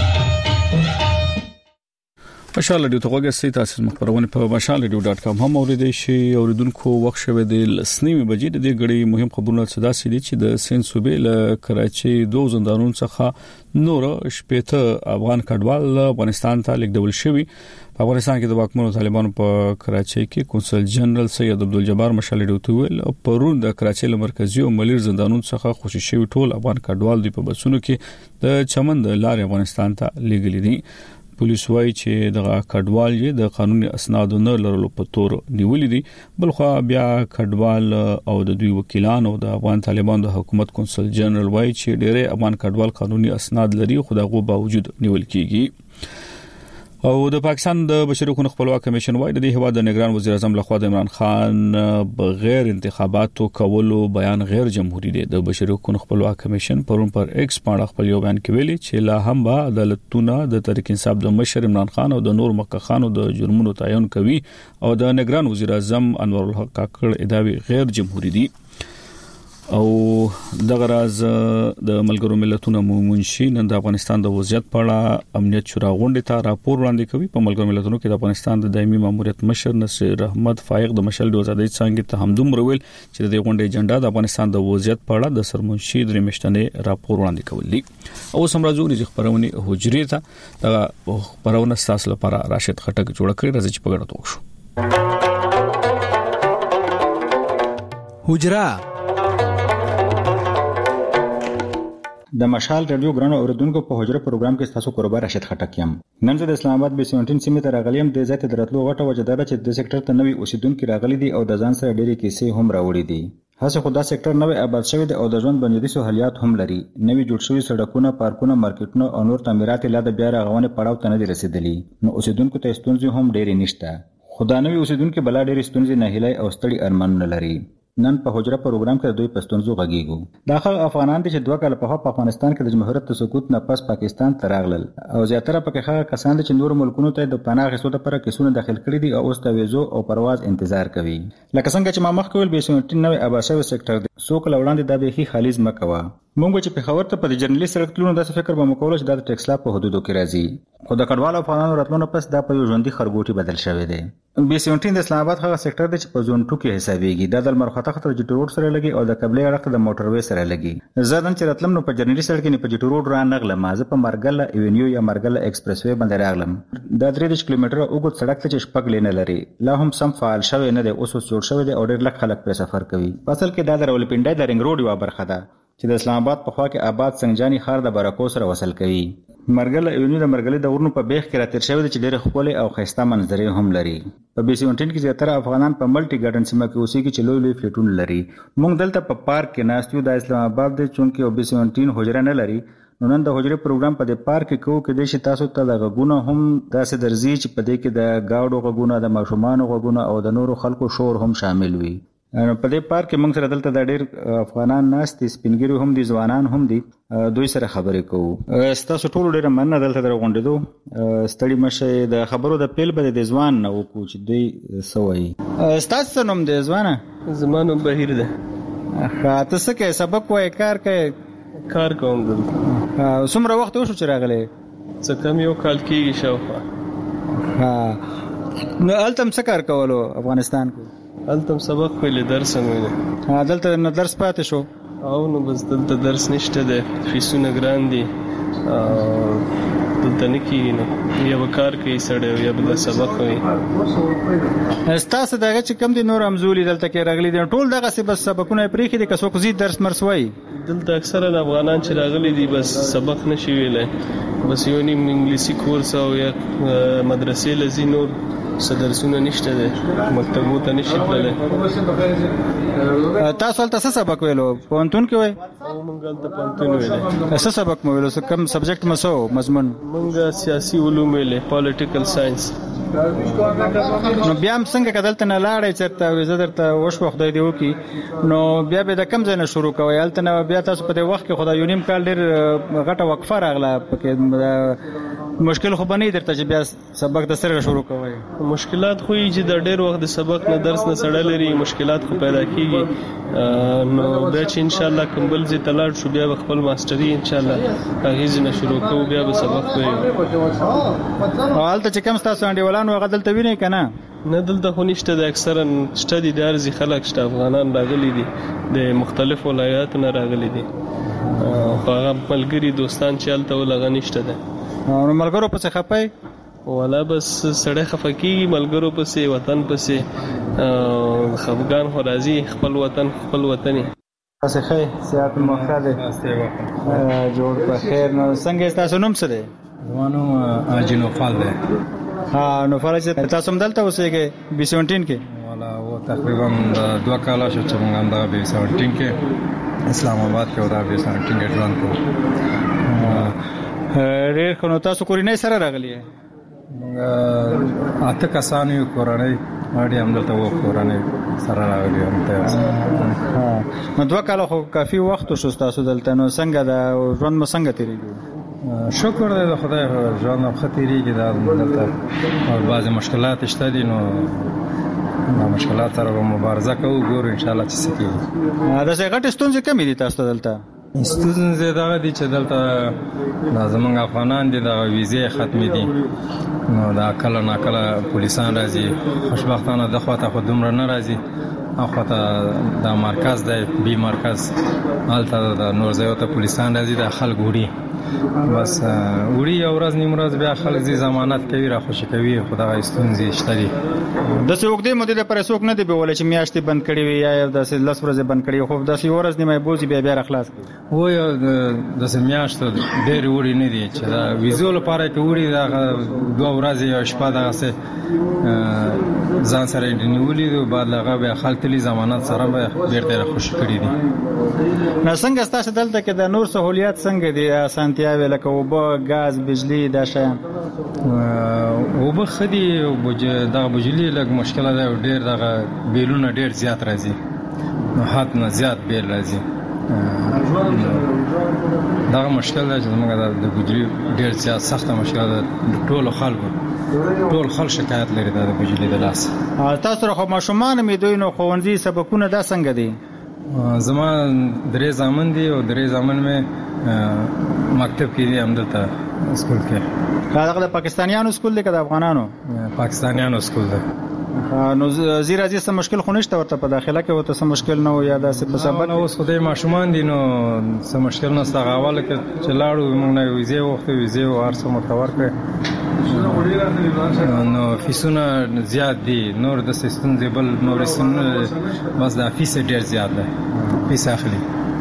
مشال ریډیو ته غوږی تاسو مخبرونه په mashalradio.com هم اوریدئ شي. اوریدونکو وخت شوه د لسنیمه بجې د غړي مهم خبرونه صدا سي دي چې د سین صوبې له کراچي دوه زندانونو څخه نور شپېته افغان کډوال افغانستان ته لیږدول شوي. په افغانستان کې د واکمنو طالبانو په کراچي کې کونسل جنرال سید عبدالجبار مشال ریډیو ته ویل پرون د کراچي له مرکزی او ملیر زندانونو څخه خوشي شوی ټول افغان کډوال دی په بسونو کې د چمن د لارې افغانستان ته لیږلي دي. پولیس وايي چې د کډوال یې د قانوني اسنادو نه لرلو په تور نیولې دي. بلخو بیا کډوال او د دوی وکیلان او د افغان طالبان د حکومت کونسل جنرال وايي چې ډېر افغان کډوال قانوني اسناد لري خو دغه باوجود نیول کیږي. او د پاکستان د بشري حقوقو خپلواک کمیشن وايي د هیواد د نگران وزیر اعظم لخوا د عمران خان بغیر انتخاباتو کولو بیان غیر جمهوریت دی. د بشري حقوقو خپلواک کمیشن پرون پر ایکس باندې خپل بیان کې ویلي چې لا هم به عدالتونه د تحریک انصاف د مشر عمران خان او د نور مکخانو د جرمونو تعین کوي او د نگران وزیر اعظم انور الحق کاکړ ادعای غیر جمهوریت دي. او دغه راز د ملګرو ملتونو منشي نن د افغانستان د وضعیت په اړه امنیت شورا غونډه ته راپور وړاندې کوي. په ملګرو ملتونو کې د افغانستان د دایمي ماموریت مشر نصیر احمد فائق د مشل د آزادۍ څنګه ته همدوم ویل چې د غونډې ایجنډا د افغانستان د وضعیت په اړه د سرمنشي د میشتنې راپور وړاندې کول دي. او سمراجو د خبرونه حجري ته د خبرونه تاسو لپاره راشد خټک جوړ کړی راځي چې په ګډه توښو حجرا د مشال ریډیو ګرانو اوریدونکو په حجره پروګرام کې تاسو کوربه راشد خټک یم. نن زه د اسلام آباد بي 17 سیمه ته راغلم. د ذات درتلو غټه وجدار چې د سېکټر ته نوې اوسیدونکو راغلي دي او د ځان سره ډېری کیسې هم راوړي دي. هڅه خو دا سېکټر نوې آباد شوی دی او د ژوند بنیادی سہولیات هم لري. نوې جوړ شوی سړکونه، پارکونه، مارکیټونه او نور تعمیرات لا د بیا رغونې پړاو ته نه دي رسیدلي. نو اوسیدونکو ته ستونزې هم ډېرې نشته. خو دا نوې اوسیدونکو بلا ډېرې ستونزې نه هلای او ستړي ارمانونه لري. نن په حجره پروګرام کې دوی پښتونزو غږیږو. داخل افغانان چې 2 کال په افغانستان کې د جمهوریت سقوط نه پس پاکستان ته راغلل او زیاتره پکې هغه کسان چې نور ملکونو ته د پناه غوښتلو لپاره کیسونه داخل کړي دي او اوس د ویزو او پرواز انتظار کوي. لکه څنګه چې ما مخکې ویل 2019 آباشوي سېکټر دی. سو کله وړاندې دا به هي خالص مکوا. مونږ چې په خبر ته په جرنالي سره تلونو د فکر به مکول چې د ټیکس لا په حدودو کې راځي. خو د کډوالو افغانانو راتلونو پس دا په یو ژوندۍ خرګوټي بدل شوی دی. بي 17 د اسلام آباد هغه سېکټر دی چې په زون 2 کې حسابيږي. دا د مرخصه خطر جټ روډ سره لګي او د قبلي اړخ د موټروي سره لګي. زادن چې راتلم نو په جرنالي سره کې نه په جټ روډ را نغله مازه په مرګله ایونیو یا مرګله ایکسپریس وې باندې راغلم. دا 3 کیلومتره اوږد سړک ته شپږ لینه لري. لا هم سم فعال شوی نه دی. اوس جوړ شوی دی او ډېر لږ خلک په سفر کوي. اصل کې دا د رولپنډای د رنګ روډ یو برخه ده چې د اسلام آباد په خوا کې آباد سنجانی خار د برکو سره وصل کوي. مرګله ایونیو د مرګله د ورنو په بیخ کې راتیر شوی چې ډېر خپل او خيسته منظرې هم لري. په بي 17 کې زیاتره افغانان په ملټي ګارډن سیمه کې اوسېږي چې لوی فلیټونه لري. موږ دلته په پارک کې ناستو د اسلام آباد د چونکې او بي 17 حجره نه لري. نن د حجره پروګرام په د پارک کې کوو کې د شي تاسو ته د غږونه هم داسې درځي چې په دې کې د گاډو غږونه، د ماشومان غږونه او د نورو خلکو شور هم شامل وي. په دې پارک کې موږ سره دلته د ډېر افغانان ناست دي، سپینګری هم دي، ځوانان هم دي. دوی سره خبرې کوو. تاسو ټول ډېر مننه دلته درغونډېدو. ستړي مشه د خبرو د پیل به د ځوان نه وکړو چې دوی سوي. تاسو نوم د ځوانه؟ زما نوم بهیر ده. تاسو څه سبق وای کار کوي؟ کار کوم دلته. څومره وخت وشو چې راغلی؟ څه کم یو کال کېږي شاوخوا. نو التم څه کار کولو افغانستان کې؟ التم سبق ویل درس ویل. دلته نو درس پاتې شو او نو بس دلته درس نشته ده، فیسونه ګران دي دلته نه کېږي. نو یا به کار کوي سړی یا به سبق وي. ستاسو دغه چې کم دي نور همزولي دلته کې راغلي دي ټول دغسې بس سبقونه یې پرېښي دي که څوک زیات درس مرس وایي؟ دلته اکثرا افغانان چې راغلي دي بس سبق نشي ویلی، بس یو نیم انګلیسي کورس او یا مدرسې له ځي، نور څه درسونه نشته دی، مکتبو ته نشي تللی. تاسو هلته څه سبق ویلو؟ پوهنتون کې وایي؟ موږ هلته پوهنتون ویلی. څه سبق مو ویلو؟ کوم سبجیکټ مو څه و مضمون؟ موږ سیاسي علوم ویلی، پالیټیکل ساینس. نو بیا هم څنګه که دلته نه لاړئ چېرته ویزه درته وشوه خدای دې وکړي، نو بیا به د کوم ځای نه شروع کوئ؟ هلته نه بیا تاسو په دې وخت کې خو دا یو نیم کال ډېر غټه وقفه راغله پکې، مشکل خو به نه وي درته چې بیا سبق د سره شروع کوئ؟ مشکلات خو یې چې د ډېر وخت د سبق نه درس نه سړی لري، مشکلات خو پیدا کېږي. نو بیا چې انشاءالله کوم بل ځای ته لاړ شو بیا به خپل ماسټري انشاءالله هغې ځای نه شروع کوو، بیا به سبق ویو. او هلته چې کوم ستاسو انډیوالان هغه دلته وینئ که نه؟ نه دلته خو نشته دی، اکثرا شته دي، د هر ځای خلک شته، افغانان راغلي دي، د مختلفو ولایاتو نه راغلي دي، خو هغه ملګري دوستان چې هلته ول هغه نشته دی. نو ملګرو پسې خفئ؟ والا بس سړی خفه کېږي ملګرو پسې، وطن پسې، خفګان خو راځي، خپل وطن خپل وطني. تاسې ښه صحت مو ښه دی؟ جوړ په خیر. نو څنګه ستاسو نوم څه دی؟ زما نوم حاجي نوفل دی. نوفل چې تاسو هم دلته اوسېږئ B17 کې؟ والا و تقریبا 2 کاله شو چې موږ هم دغه B17 کې اسلام آباد کې دا B17 کې ژوند کوو. ډېر ښه. نو تاسو کورنۍ سره راغلي یې؟ موږ 8 کسان یو، کورنۍ اړې هم دلته و، کورنۍ سره راغلي یو. نو 2 کاله خو کافي وخت شو ستاسو دلته، نو څنګه د ژوند مو څنګه تېرېږي؟ شکر دی د خدای، ژوند هم ښه تېرېږي. دا دلته بعضې مشکلات شته دي، نو دا مشکلات سره به مبارزه کوو، ګورو انشاءالله چې څه کېږي. داسې غټې ستونزې کمې دي تاسو ته دلته؟ ستونزې دغه دي چې دلته دا زموږ افغانان دي، دغه ویزې ختمې دي، نو دا کله ناکله پولیسان راځي، خوشبختانه د خواته خو دومره نه راځي، او خواته دا مرکز دی B مرکز، هلته د نور ځایو ته پولیسان راځي، دا خلک وړي، بس وړي یو ورځ نیم ورځ بیا خلک ځي ضمانت کوي، راخوشي کوي، خو دغه ستونزې شته دي. داسې اوږدې مودې دپاره څوک نه دی بیولی چې میاشتې بند کړي وي یا داسې 10 ورځې بند کړي وي، خو داسې یو ورځ نیمه یې بوځي بیا راخلاص کوي؟ وایي داسې میاشتو ډېرې وړي نه دي چې دا ویزو لپاره که وړي دغه 2 ورځې یا شپه دغسې ځان سره یې نیولي دي، بعد له هغه بیا خلک تلي ضمانت سره به بېرته یې راخوشي کړي دي. نو څنګه ستاسو دلته کې د نور سهولیات څنګه دي؟ اسانتیاوې لکه اوبه، ګاز، بجلي، دا شیان؟ اوبه ښه دي، دغه بجلي لږ مشکله ده، ډېر دغه بیلونه ډېر زیات راځي، نو حد نه زیات بیل راځي. دغه مشکل ده چې زموږ د بجلي ډېر زیات سخته مشکله ده، ټولو خلکو ټول خلک شکایت لري د بجلي د لاس. تاسو سره خو ماشومان مې دوی، نو ښوونځي سبقونه دا څنګه دي؟ زما 3 زامن دي او 3 زامن مې مکتب کې دي، همدلته سکول کې. هغه د پاکستانیانو سکول دی که د افغانانو؟ پاکستانیانو سکول دی. نو زی راځي څه مشکل خو نشته ورته په داخله کې ورته څه مشکل نه و یا داسې په سبق؟ اوس خو د ماشومان دي، نو څه مشکل نشته. هغه اوله کې چې لاړو موږ نه ویزې وغوښتې، ویزې او هر څه ورته ورکړې، نو فیسونه زیات دي، نور داسې ستونزې بل نورې ستونزې، بس دا فیس ډېر زیات دی، فیس اخلي.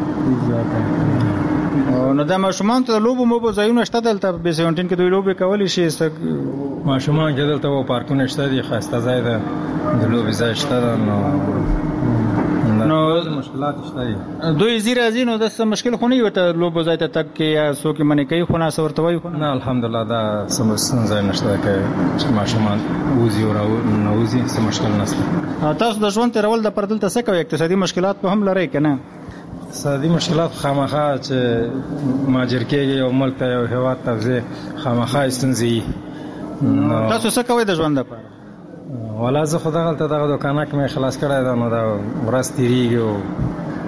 نو دا ماشومان ته د لوبو موبو ځایونه شته دلته B17 کې؟ دوی لوبې کولی شي؟ ماشومان کې دلته و پارکونه شته دي، ښایسته ځای ده، د لوبې ځای شته ده، نو مشکلات شته دي. دوی زی راځي، نو داسې مشکل خو نه وي ورته لوبو ځای ته تګ کې یا څوک یې منې کوي خو نه څه ورته وایي؟ نه الحمدلله دا څه ستونزه نشته چې ماشومان وځي او راوځي، څه مشکل نشته. تاسو د ژوند تېرول دپاره دلته څه کوئ؟ اقتصادي مشکلات به هم لرئ که نه؟ اقتصادي مشکلات خامخا چې مهاجر کېږي یو ملک ته، یو هېواد ته ځې، خامخا ستونزې وي. تاسو څه کوئ د ژوند دپاره؟ والا زه خو دغلته دغه دوکانه کې مې خلاص کړی ده، نو دا ورځ تېرېږي او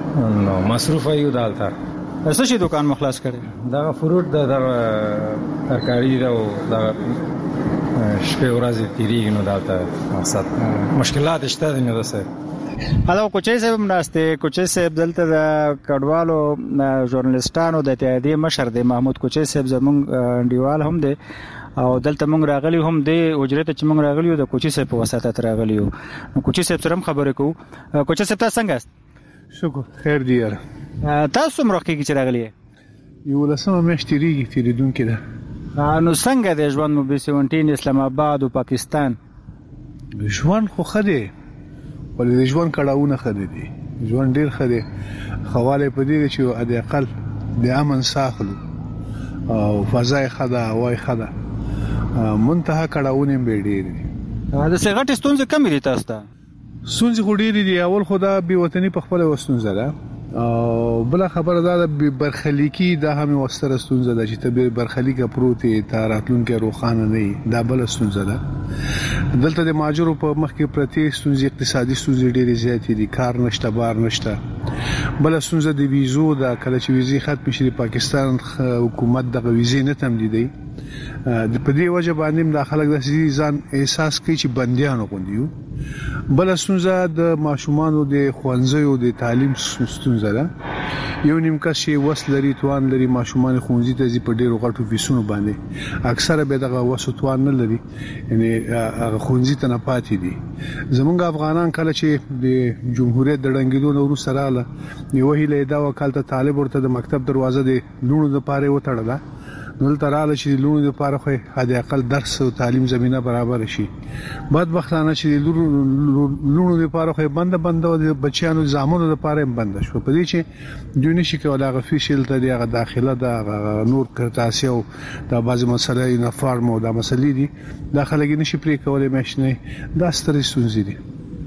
نو مصروفه یو دلته. څه شي دوکان مو خلاص کړی؟ دغه فروټ ده، دغه ترکاری دا او دا شپه ورځې تیریږي نو دا ته مقصد مشکلات شته نه ده. دا کوچي صاحب ناشته کوچي صاحب دلته د کډوالو ژورنالستانو د اتحادیې مشر دی محمود کوچي صاحب زمونږ انډیوال هم دی او دلته مونږ راغلی هم دی اجرت چې مونږ راغلی یو د کوچي صاحب په واسطه راغلی یو. نو کوچي صاحب سره خبرې کوو. کوچي صاحب تاسو څنګه است؟ شکر خیر دی یار. تاسو مروه کې چې راغلی یو لسمه میاشتې ریږي تیریدونکې ده. نو څنګه د ژوند مو 2017 اسلام آباد او پاکستان؟ ژوند خو خدي ولې د ژوند کړهونه خدي دي. ژوند ډیر خدي خواله پدې چې او د اقل د امن ساخلو او فضای خدا وای خدا منتها کړهونه به ډیر دي. دا څنګه ستونزې کم دي تاسو ته؟ ستونزې خو ډیر دي. اول خدا به وطني په خپل وستونزه ده او بل خبره ده برخلیکی دا هم وستره ستونزه ده چې ته برخلیکه پروتي تاراتلون کې روخانه نه دا بل ستونزه ده. دلته د ماجرو په مخ کې پرتی ستونزې اقتصادي ستونزې ډېرې زیاتې دي. کار نشته بار نشته. بل ستونزه د ویزو ده. کله چې ویزې ختم شي د پاکستان حکومت د ویزې نه تمدیدي د پدې وجه باندې د خلک د ځان احساس کوي چې بنديانو غوندیو. بل ستونزه د ماشومانو د خوانځيو د تعلیم ستونزه ده. یو نیم کس چې وسلري توان لري ماشومان خوندې ته ځي په ډیرو غټو فیسونو باندې اکثره به دغه وسوتوان نه لري یعنی هغه خوندې ته نه پاتې دي. زمونږ افغانان کله چې د جمهوریت د ډنګیدو نورو سره له یو هیله دا وکالت طالب ورته د مکتب دروازه د لونو د پاره وټړله نو تراله چې لونو د پاره خو هدا اقل درس او تعلیم زمينه برابر شي. بدبختانه چې لونو د پاره خو بند او د بچیانو زامنو د پاره بند شو. په دې چې دونی شي کوله غفیشل ته دغه داخله د نور کرتاسي او د بازي مسله یونیفارم او د مسلې دي داخله کې نشي پرې کولای ماشنه دا ستري سونځي دي.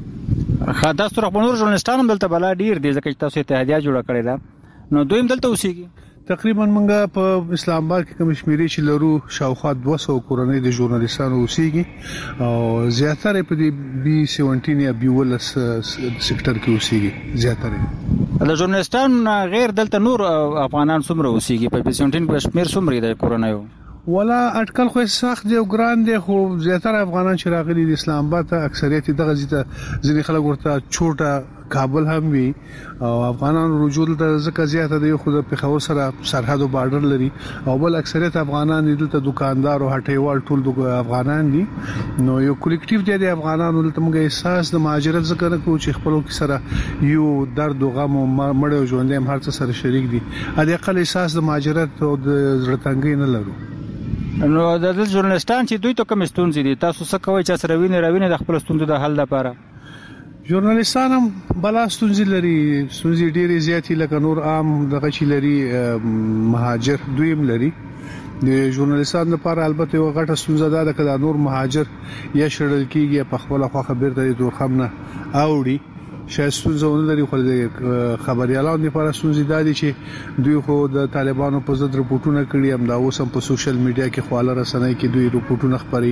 خاص تر خپل ژورنالستان هم دلته بلا ډیر دي ځکه چې تاسو اتحادیه جوړه کړې ده نو دوی هم دلته اوسېږي. تقریبا موږ په اسلام آباد کې کوم شمیرې چې لرو شاوخوا 200 کورنۍ د ژورنالستانو اوسېږي او زیاتره په دې B17 یا B12 سېکټر کې اوسېږي. زیاتره د ژورنالستانو غیر دلته نور افغانان څومره اوسېږي په B17 کې شمیر څومره د کورنۍ ولا اټکل خو سخت دی او ګران دی خو زیاتره افغانان چې راغلي د اسلام آباد ته اکثریت دغه ځینې خلک ورته چوټه کابل هم وی او افغانان رجوع ته ځکه زیاته دی خو د پیښور سره سرحد او بارډر لري او بل اکثریت افغانان دلته دکاندار او هټیوال ټول د افغانان دي. نو یو کلیکټیو دی د افغانانو دلته موږ احساس د مهاجرت ذکر کوو چې خپلو کې سره یو درد او غم او مړ او ژوند هم هر څه سره شریک دي. ا دې اقل احساس د مهاجرت او د زړتنګي نه لرو. نو د ژورنالستان چې دوی ته کوم ستونزې دي تاسو څه کوئ چې سره ویني د خپل ستونزو د حل لپاره؟ ژورنالستان هم بلا ستونزې لري. ستونزې ډېرې زیاتې لکه نور عام دغه چې لري مهاجر دوی هم لري. د ژورنالستانو لپاره البته یو غټه ستونزه ده چې نور مهاجر یا شړل کیږي په خپل خو خبر ته د خمنه اوړي شاید ستونزه لري خو د خبريالانو لپاره ستونزې دادي چې دوی خو د طالبانو په ضد رپورټونه کړي هم دا اوس هم په سوشل میډیا کې خواله رسنۍ کې دوی رپورټونه خبري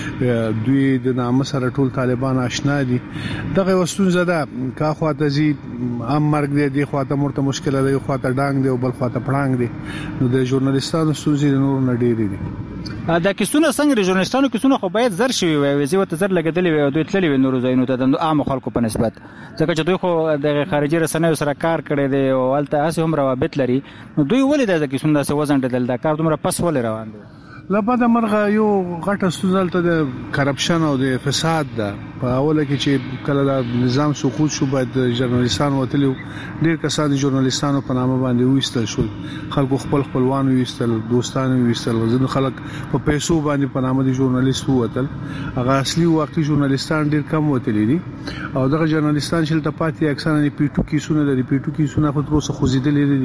دوی د نام سره ټول طالبان آشنا دي. دغه ستونزه ده کا خواته زی ام مرګ دی خواته مرته مشکل دی خواته ډانګ دی او بل خواته پړانګ دی. نو د ژورنالستانو ستونزې نور نه ډېرې دي. دا کیسونه څنګه ژورنالستانو کیسونه خو باید زر شي وي زیوت زر لګیدلې وي دوی تللی وي نور زینو ته د عام خلکو په نسبت ځکه چې دوی خو د خارجي رسنیو سره کار کړي دي او الته هڅه هم روابط لري. نو دوی ولې د کیسونه څه وزن دل دا کار دومره پس ولې روان دي؟ لبدا مرغه یو غټه ستونزه ته د کرپشن او د فساد ده. په اوله کې چې کله د نظام سقوط شو باید ژورنالستانو وتلو ډیر کسان د ژورنالستانو په نامه باندې وېستل شول. خلکو خپلوان وېستل دوستان وېستل ځینې خلک په پیسو باندې په نامه د ژورنالیست وتل. هغه اصلي واقعي ژورنالستان ډیر کم وتلې دي او دغه ژورنالستان چې تل پاتې اکثره نه پیټو کیسونه لري. پیټو کیسونه خو تر اوسه خوځیدلې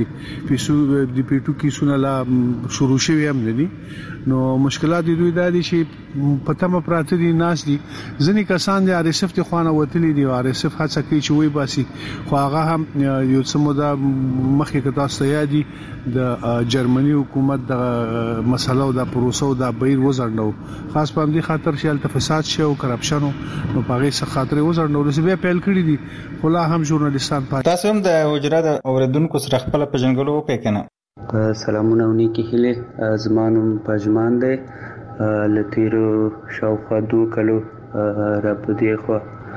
دي. پیټو کیسونه لا شروع شوي هم نه دي. نو مشکلات دوی د دې چې پته پراته دي ناس دي ځنی کسان د RSF ته خوانه وتلی دي. RSF هڅه کوي چې وای باسي خو هغه هم یو څه موده مخکې کتا سیادي د جرمني حکومت د مسله او د پروسه او د بیر وزړنو خاص په دې خاطر چې فساد شي او کرپشن نو پاره څه خاطر وزړنو لسبه پیل کړی دي خو لا هم ژورنالستان پاتې. تاسو هم د وجرا د اوریدونکو سره خپل پیژنګلو وکړئ کنه سلامونه او نیکی هیله. زمانم پژمان دی لتیرو شاوخوا 2 کلو را پدې خو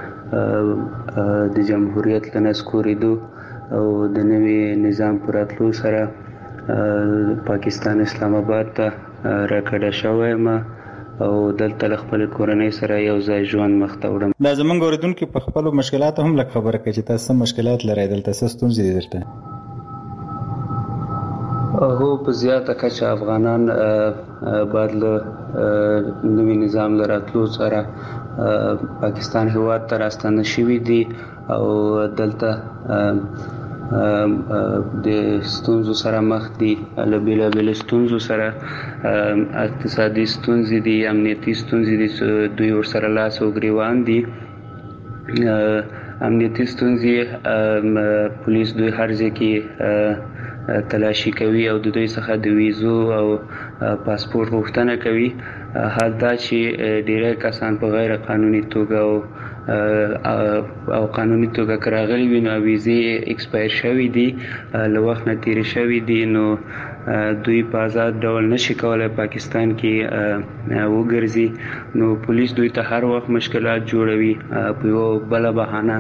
د جمهوریت لنسکوریدو او د نوي نظام پراتلو سره پاکستان اسلام آباد ته راکړه شوی ما او دلته خپل کورنۍ سره یو ځای ژوند مخ ته وړم. دا زمونږ اوریدونکو په خپل مشکلات هم لږ خبره کوي چې تاسو مشکلات لرئ دلته څه ستونزې دي درته؟ هو په زیاته کچه افغانان بعد له نوي نظام لراتلو سره پاکستان هیواد ته راستانه شوي دي او دلته د ستونزو سره مخ دي، له بیلابیلو ستونزو سره، اقتصادي ستونزې دي، امنیتي ستونزې دي، دوی ورسره لاس او ګریوان دي. امنیتي ستونزې پولیس دوی هر ځای کې تلاشي کوي او د دوی څخه د ویزو او پاسپورت غوښتنه کوي. حال دا چې ډیری کسان په غیر قانوني توګه او قانوني توګه راغلي وي نو ویزې ایکسپایر شوي دي، له وخت نه تیرې شوي دي، نو دوی په آزاد ډول نشي کولای پاکستان کې وګرځي. نو پولیس دوی ته هر وخت مشکلات جوړوي، په یو بله بهانه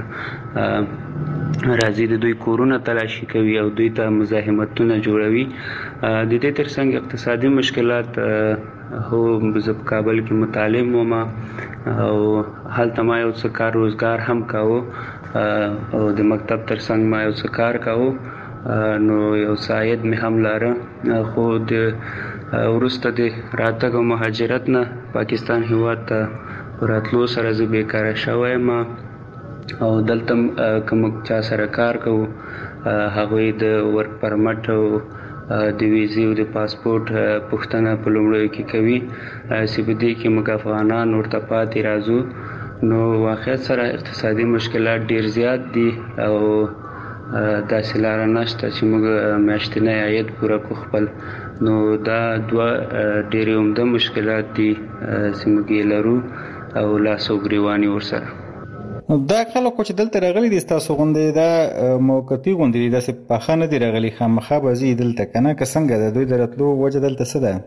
راځي د دوی کورونه تلاشي کوي او دوی ته مزاحمتونه جوړوي. د دې ترڅنګ اقتصادي مشکلات، هو زه په کابل کې متعلم وم او هلته ما یو څه کار روزګار هم کاوه او د مکتب ترڅنګ ما یو څه کار کاوه، نو یو عاید مې هم لاره. خو د وروسته د راتګ او مهاجرت نه پاکستان هیواد ته راتلو سره زه بیکاره شوی یم او دلته کوم چا سره کار کوو هغوی د ورک پرمټ او د ویزې او د پاسپورت پوښتنه په لومړیو کې کوي چې په دې کې موږ افغانان ورته پاتې راځو. نو واقعیت سره اقتصادي مشکلات ډیر زیات دي او داسې لاره نشته چې موږ میاشتنی عاید پوره کړو خپل. نو دا دوه ډېرې عمده مشکلات دي چې موږ یې لرو او لاس او ګریوان یې ورسره. دا خلک چې دلته راغلي دي ستاسو غوندې دا موقتي غوندې دي، داسې پاخه نه دي راغلي، خامخا به ځي دلته که نه، که څنګه د دوی د راتلو وجه دلته څه ده؟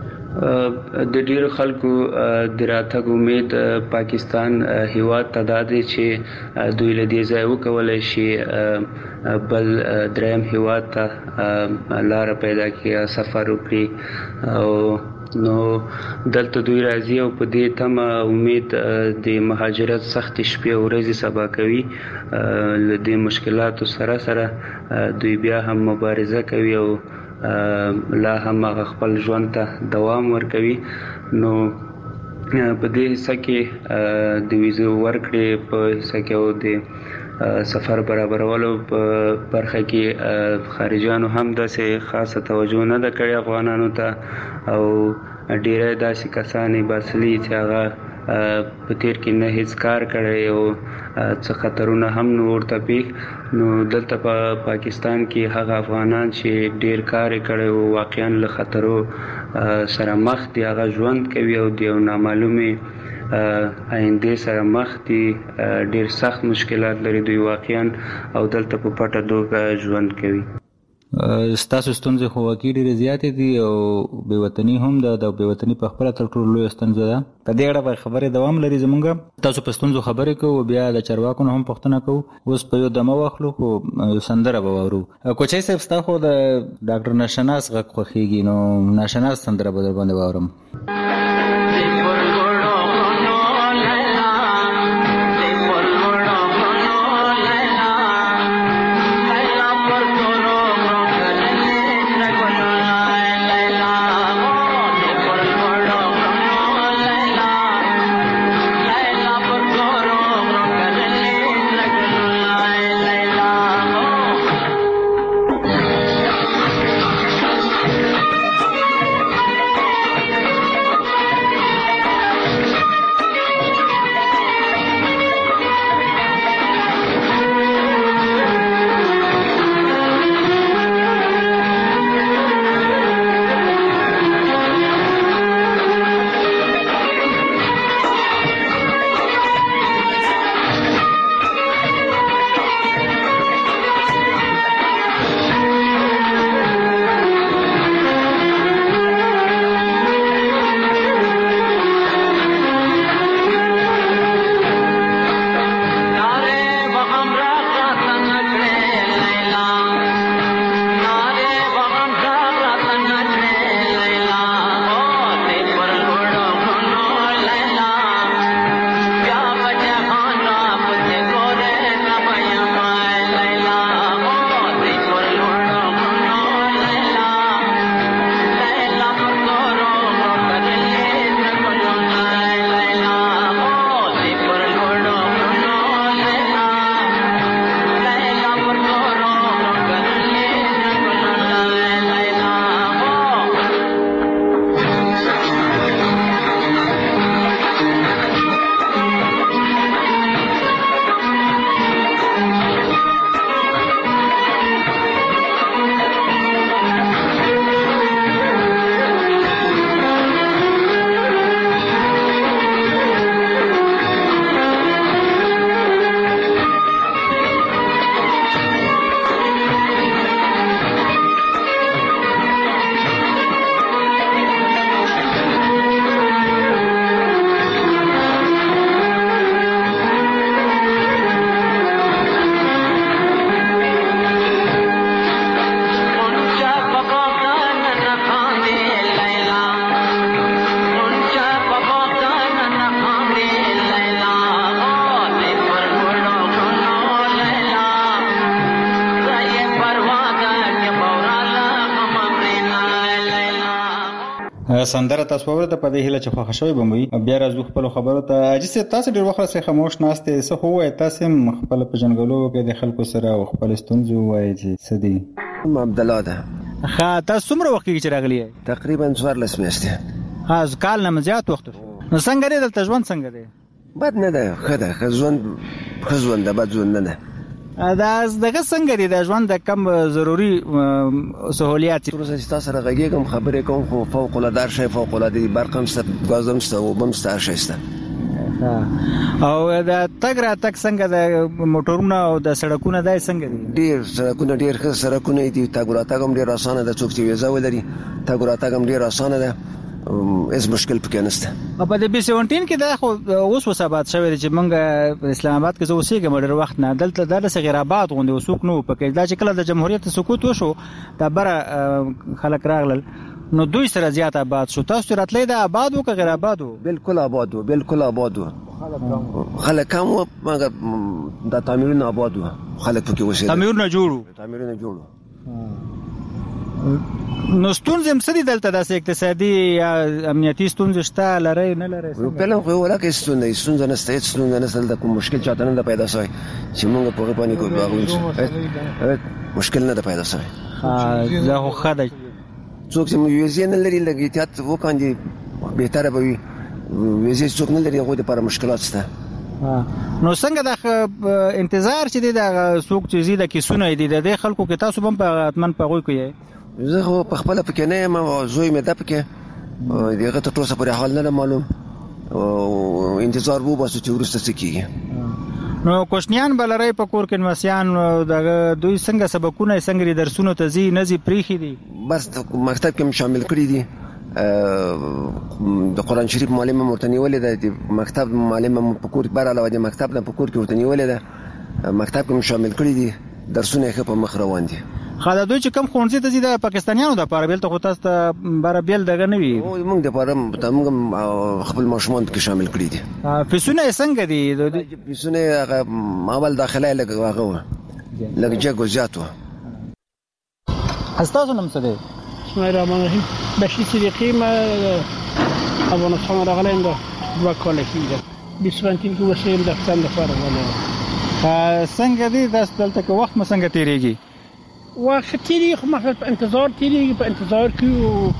د ډیرو خلکو د راتګ امید پاکستان هیواد ته دا دی چې دوی له دې ځای وکولی شي بل دریم هیواد ته لاره پیدا کړي، سفر وکړي او نو دلته دوی راځي او په دې تمه امید د مهاجرت سخت شپې او ورځې سبا کوي. له دې مشکلاتو سره سره دوی بیا هم مبارزه کوي او لا هم خپل ژوند ته دوام ورکوي. نو په دې حصہ کې د ویزو ورکړې په حصہ کې او د سفر برابرولو په برخه کې خارجيانو هم داسې خاصه توجه نه ده کړې افغانانو ته او ډیری داسې کسانې باسلي چې هغه په تیر کې نه هیڅ کار کړی او څه خطرونه هم نه ورته پیښ. نو دلته په پاکستان کې هغه افغانان چې ډیر کار یې کړی او واقعا له خطرو سره مخ دي، هغه ژوند کوي او د یو نامعلومې آینده سره مخ دي، ډیر سخت مشکلات لري دوی واقعا او دلته په پټه توګه ژوند کوي. ستاسو ستونزې خو واقعي ډېرې زیاتې دي او بې وطني هم ده، د بې وطني په خپله تر ټولو لویه ستونزه ده. په دې اړه به خبرې دوام لري زموږ. تاسو په ستونزو خبرې کوو، بیا د چارواکو نه هم پوښتنه کوو. اوس په یو دمه واخلو خو یو سندره به واورو. کوچی صاحب ستا خو د ډاکټر ناشناس غږ خوښېږي، نو ناشناس سندره به در باندې واورم. سندره تاسو ورته په دې هله چې خوښ شوی بموي بیا راځو خپل خبرو ته اجازه تاسو ډیر وخت سره خاموش ناشته څه هو تاسو خپل په جنګلو کې د خلکو سره خپل ستونزې وایي چې سدي عبد الله ده ها تاسو څومره وخت کې راغلی تقریبا 14 میاشتې ها کال نه زیات وخت نو څنګه دی دلته ژوند څنګه دی بد نه ده خدای ژوند ده بد ژوند نه دا دغه څنګه دی د ژوند د کم ضروری سہولیات پروسه تاسو سره غږیږم خبرې کوم خو فوق العاده شی فوق العاده برقم ست غازم ست او بم ست شایسته او دا تګ را تک څنګه د موټرونو او د سړکونو دای څنګه دي ډیر سړکونه ډیر ښه سړکونه دي تګ را تک هم ډیر اسانه ده څوک چې ویزا ولري تګ را تک هم ډیر اسانه ده اس مشکل پکې نشته په دې بي 17 کې دا خو اوس وسابات شوی چې موږ اسلام آباد کې زه اوسېږم ډېر وخت نه دلته د غیر آباد غونډه وسوک نو پکې دا چې کله د جمهوریت سقوط وشو دا بره خلک راغلل نو دوی سره زیات آباد شو تاسو راتلې د آباد او غیر آباد بالکل آباد خلک هم مګر د تعمیرونو آباد خلک پکې وشه تعمیرونه جوړو نو ستونزې هم سړي دلته داسې اقتصادي یا امنیتي ستونزې شته لري نه لري په لږ خو ولا کې ستونزې نشته هیڅ ستونزې نشته د کوم مشکل چاته نه پیدا شوی چې موږ په غوښنه کې باغون مشکل نه پیدا شوی دا خو خدای څوک چې ویزې نه لري لګي احتیاط وکاندي بهتره به وي ویزې څوک نه لري هغه لپاره مشکلات شته نو څنګه د انتظار چې د څوک چې زیاده کیسونه دي د خلکو کې تاسو هم په اتمن په غوي کوي زه خو په خپل پکې نه یم او زوی مې د پکې دغه ته ټوسه پر حال نه معلوم او انتظار وو بس چې ورسته سکیږي نو کوشنیان بلری په کور کې نوسیان دغه دوی څنګه سبقونه څنګه درسونه ته زی نزي پریخي دي بس مکتب کې شامل کړی دي د قران شریف معلم مرتنی ولې د مکتب معلم په کور بار علاوه د مکتب نه په کور کې ورتنی ولې د مکتب کې شامل کړی دي درسونه یې په مخ روان دي خاله دوی چې کم خونځي ته زیاده پاکستانیانو د پاره بیل ته خو تاسو ته بار بیل دغه نه وي موږ د پاره موږ خپل ماشومان کې شامل کړی دي فیسونه څنګه دي فیسونه اول داخله لګوغه لګجه زیاتو استاذ نوم څه دی بسم الله الرحمن الرحیم بشیر صدیقی ما افغانستان راغلم دا دوه کال کېږي 20 کې وسیم د څنګه لپاره ولا څنګه دي داس دلته کې وخت څنګه تیریږي وخت تیریږي خو مثلا په انتظار تیریږي په انتظار کې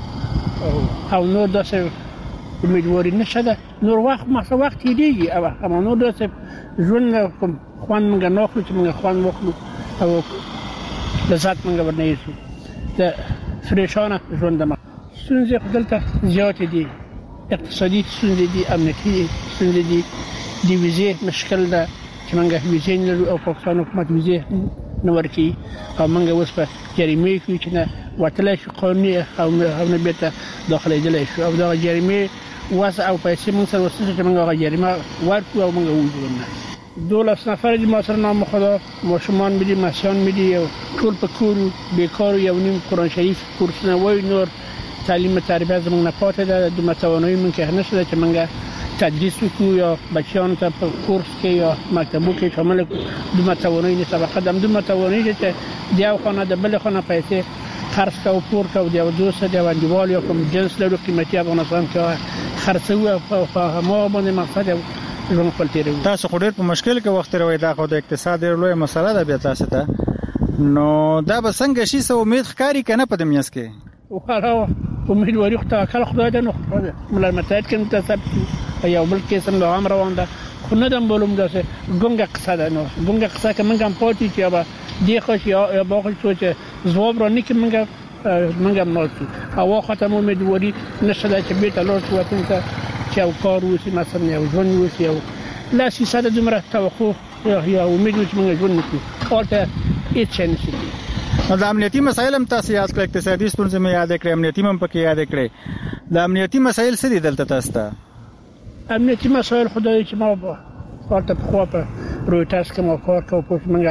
او نور داسې امیدواري نشته ده نور وخت مثلا وخت تیریږي او نور داسې ژوند کوم خوان موږ نه خو چې موږ خوان وخلو او لذت موږ ورنېسو د فریشانه ژوند ما ستونزې دلته زیات دي اقتصادي ستونزې دي امنیتي ستونزې دي د ویزې مشکل ده چې موږ ویزې نه لرو او پاکستان حکومت ویزې نه ورکوي او موږ اوس په جریمې کې چې نه وتلی شو قانوني او نه بیرته داخلېدلی شو او دغه جریمې وضع او پیسې موږ سره وسته چې موږ هغه جریمه ورکړو او موږ ووځو 12 نفر دي ما سره نام خدا ماشومان مې دي مسیان مې دي او ټول په کور بیکار یو نیم قرآن شریف کورس نه وای نور تعلیم تربیه زموږ نه پاتې ده د متوانایي موږ کې نشته چې موږ تدریس وکړو یا بچیان ته په کورس کې یا مکتبو کې شامل کړو د متوانایي نه سبقه د متوانایي چې د یو خانه د بل خانه پیسې خرڅ او پور کو د یو دوست د وندیوال یا کوم جنس له قیمتي افغانستان کې خرڅو په ما باندې مقصد ژوند خپل تیرو تاسو خو ډېر په مشکل کې وخت روي دا خو د اقتصاد ډېر لوی مسله ده بیا تاسو ته نو دا به څنګه شي سو امید ښکاری کنه په دې میاس کې وخاله امیدواري خو توکل خدای ته نو ملل متحد کې متصاب یو بل کې سم عام روان ده خو نه دم بولم داسه ګونګه قصه ده نو ګونګه قصه کې منګم پاتې چې به دی خو یا باغ چې زواب را نه کې منګم نو او ختم امیدواري نشته چې به تلور شو ته چې او کار وسی مثلا یو ژوند وسی او لا سیسه د دمره توقع یا امید چې موږ ژوند وکړو اورته هیڅ نشي د امنیتي مسایل هم تاسو یاد کړئ اقتصادي ستونزې مې یاد کړې امنیتي هم پکې یاد کړې د امنیتي مسایل څه دي دلته تاسو ته امنیتي مسایل خدای چې ما ورته په خوا په رويټرز کې ما کار کوم په موږ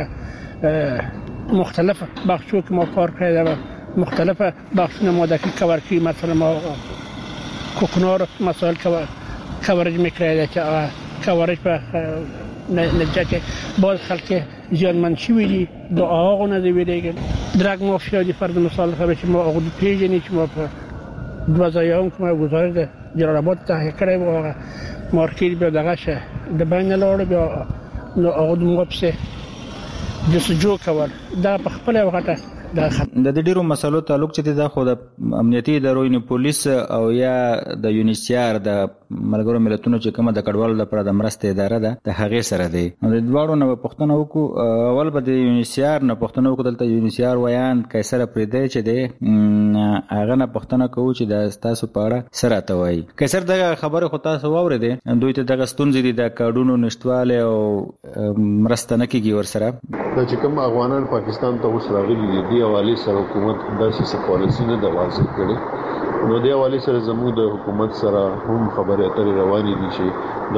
مختلفه بخشو کې ما کار کړی مختلفه بخشونه ما د کور کې مثلا ما کوکنار مسائل کورج میکرده که کورج په نتیجه که باز خلک زیانمند شوی دي د آقا نه دی ویریږي درګ مافیا دي فرض مثال خبره چې ما آقا پیژنې چې ما په دوه ځایونه کومه گزارش ده جلال آباد ته کړی و مارکیټ به دغه شه د بین لاړ بیا نو هغه موږ په جسجو کول دا په خپل وخت د ډیرو مسلو تعلق چې د خو د امنیتي ادارو نه پولیس او یا د یونیسیار د ملګرو ملتونو چې کومه د کډوالو لپاره د مرستې اداره ده د هغه سره دی نو د دواړو نه پښتنه وکړو اول به د یونیسیار نه پښتنه وکړو دلته یونیسیار ویان کیسره پرې دی چې دی هغه نه پښتنه کوو چې د تاسو په اړه سره ته وایي کیسر د خبره خو تاسو واورېده دوی ته د ستونزې دي د کډونو نشټواله او مرسته نه کیږي ور سره د چې کوم افغانان پاکستان ته اوس راغلي دي دی حواله سره حکومت داسې څه پالیسي نه د واضح کړي نو دی حواله سره زموږ د حکومت سره هم خبرې اترې روانې دي چې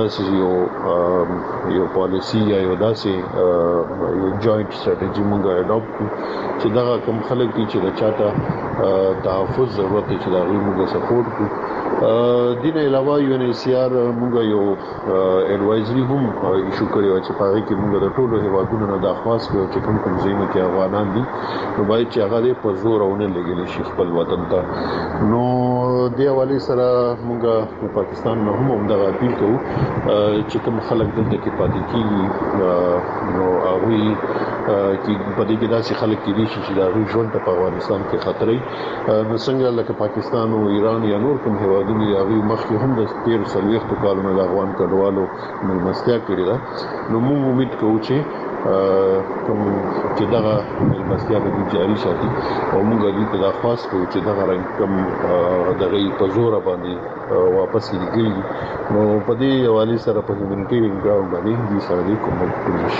داسې یو پالیسي یا یو داسې یو جوائنٹ سټریټجی موږ اډاپټ کړو چې دا کوم خلک دي چې د چاته تحفظ ضرورت دی چې دا غوښتل موږ سپورټ کړو دین علاوه یونیسیار موږ یو ایڈوایزري هم ایشو کړی و چې په هغه کې موږ د ټولو هیوادونو نه درخواست کړو چې کوم ځایونه کې افغانان دي نو باید چې هغه په زور او نه لګیل شي خپل وطن ته نو دی حواله سره موږ په پاکستان نه هم دا اپیل کوو چې کوم خلک دلته کې پاتې کیږي نو هغه چې په دې کې داسې خلک دي چې دا ژوند په افغانستان کې خطرې نو څنګه لکه پاکستان او ایران یا نور کوم هیوادونه هغه مخکې هم د 13 کالونو د افغان کډوالو ملمستیا کړې ده نو موږ امید کوو چې کوم چې دا ملمستیا به جاری شي او موږ دې ته درخواست کوو چې دا رنګ کوم دغه په زور باندې واپس کیږي نو په دې حواله سره په هیومنټیرین ګراوند باندې دې سره کوم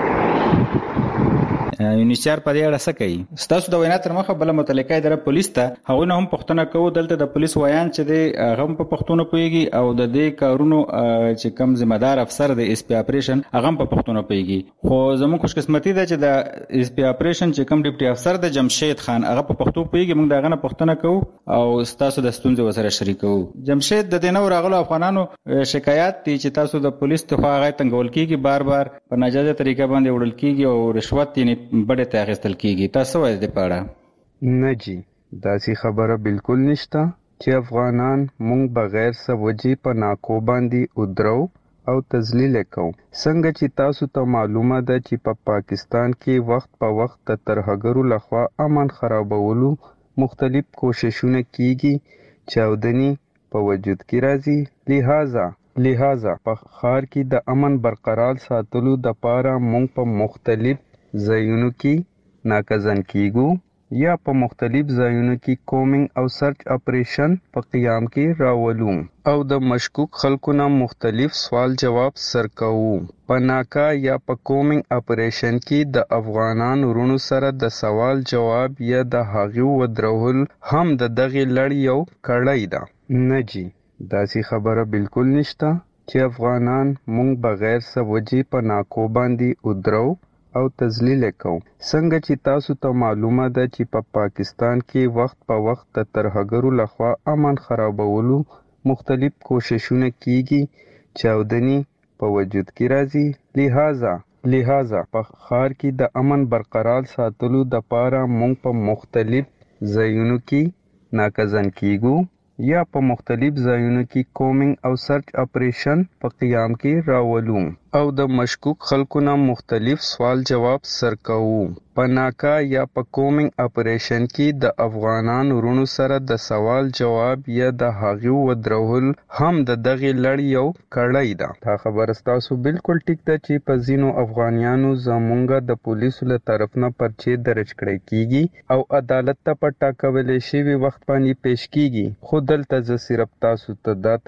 شي یونیسیار په دې اړه څه کوي ستاسو د وینا تر مخه بل متعلقه اداره پولیس ته هغه نه هم پښتنه کوو دلته د پولیس ویان چې د هغه په پښتون پیږي او د دې کارونو چې کم ذمہ دار افسر د اس پی اپریشن هغه په پښتون پیږي خو زموږ خوش قسمتي ده چې د اس پی اپریشن چې کم ډیپټي افسر د جمشید خان هغه په پښتون پیږي موږ دغه نه پښتنه کوو او ستاسو د ستونزې وسره شریکو جمشید د دینو راغلو افغانانو شکایت دي چې تاسو د پولیس ته هغه تنګول کیږي بار بار په ناجایزه طریقه باندې وړل کیږي او رشوت یې بڑے ته اخیستل کیږي تاسو وایي د پاړه نه جی داسې خبره بالکل نشته چې افغانان مونږ بغیر سوجي په ناکو باندې ودرو او تذلیل کوو څنګه چې تاسو ته معلومه ده چې په پاکستان کې وخت په وخت د ترهګرو لخوا امن خرابولو مختلف کوششونه کیږي چاودنی په وجود کې راځي لہذا په ښار کې د امن برقرار ساتلو د پاره مونږ په مختلف ځایونو کې ناکزن کیږو یا په مختلف ځایونو کې کومینګ او سرچ اپریشن په قیام کې راولو او د مشکوک خلکو نه مختلف سوال جواب سرکوو په ناکا یا په کومینګ اپریشن کې د افغانان ورونو سره د سوال جواب یا د هغو ودرول هم د دغه لړ یو کړای ده نه جی داسې خبره بالکل نشته چې افغانان مونږ بغیر سوجي په ناکو باندې ودرو او تذلیل کوو څنګه چې تاسو ته معلومه ده چې په پاکستان کې وخت په وخت د ترهګرو لخوا امن خرابولو مختلف کوششونه کیږي چاودنی په وجود کې راځي لہذا په ښار کې د امن برقرار ساتلو د پاره مونږ په مختلف ځایونو کې ناکزن کیږو یا په مختلف ځایونو کې کومینګ او سرچ اپریشن په قیام کې راولو او د مشکوک خلکو نه مختلف سوال جواب سرکوو په ناکا یا په کومینګ اپریشن کې د افغانان ورونو سره د سوال جواب یا د هغو ودرول هم د دغه لړ یو کړای ده دا خبره تاسو بالکل ټیک ده چې په ځینو افغانیانو زمونږ د پولیسو له طرف نه پرچې درج کړی کیږي او عدالت ته په ټاکلې شوی وخت باندې پیش کیږي خو دلته ز صرف تاسو ته